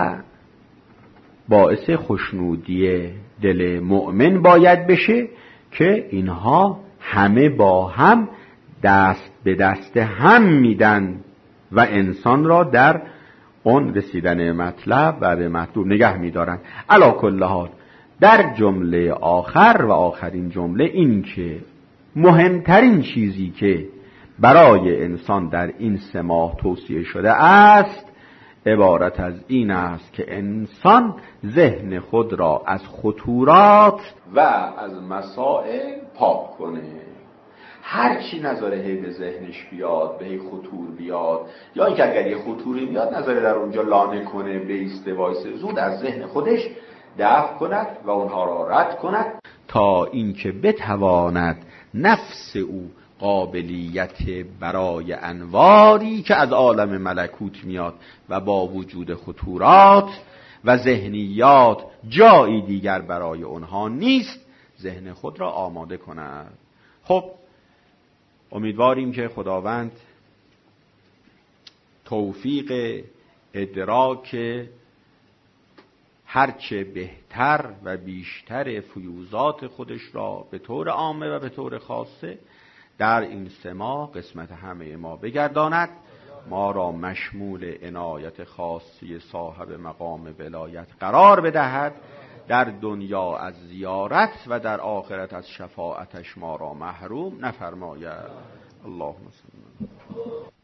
باعث خوشنودی دل مؤمن باید بشه که اینها همه با هم دست به دست هم میدن و انسان را در اون رسیدن مطلب و به مطلوب نگه میدارن. علی کل حال در جمله آخر و آخرین جمله این که مهمترین چیزی که برای انسان در این 3 ماه توصیه شده است عبارت از این است که انسان ذهن خود را از خطورات و از مسائل پاک کنه. هر چی نظره هی به ذهنش بیاد، به هی خطور بیاد، یا اینکه اگر یه خطوری بیاد نظره در اونجا لانه کنه، بیسته وایسه، زود از ذهن خودش دفع کند و اونها را رد کند تا اینکه بتواند نفس او قابلیت برای انواری که از عالم ملکوت میاد و با وجود خطورات و ذهنیات جایی دیگر برای اونها نیست، ذهن خود را آماده کند. خب امیدواریم که خداوند توفیق ادراک هرچه بهتر و بیشتر فیوزات خودش را به طور عامه و به طور خاصه در این 3 ماه قسمت همه ما بگرداند، ما را مشمول عنایت خاصی صاحب مقام ولایت قرار بدهد، در دنیا از زیارت و در آخرت از شفاعتش ما را محروم نفرماید. اللهم صل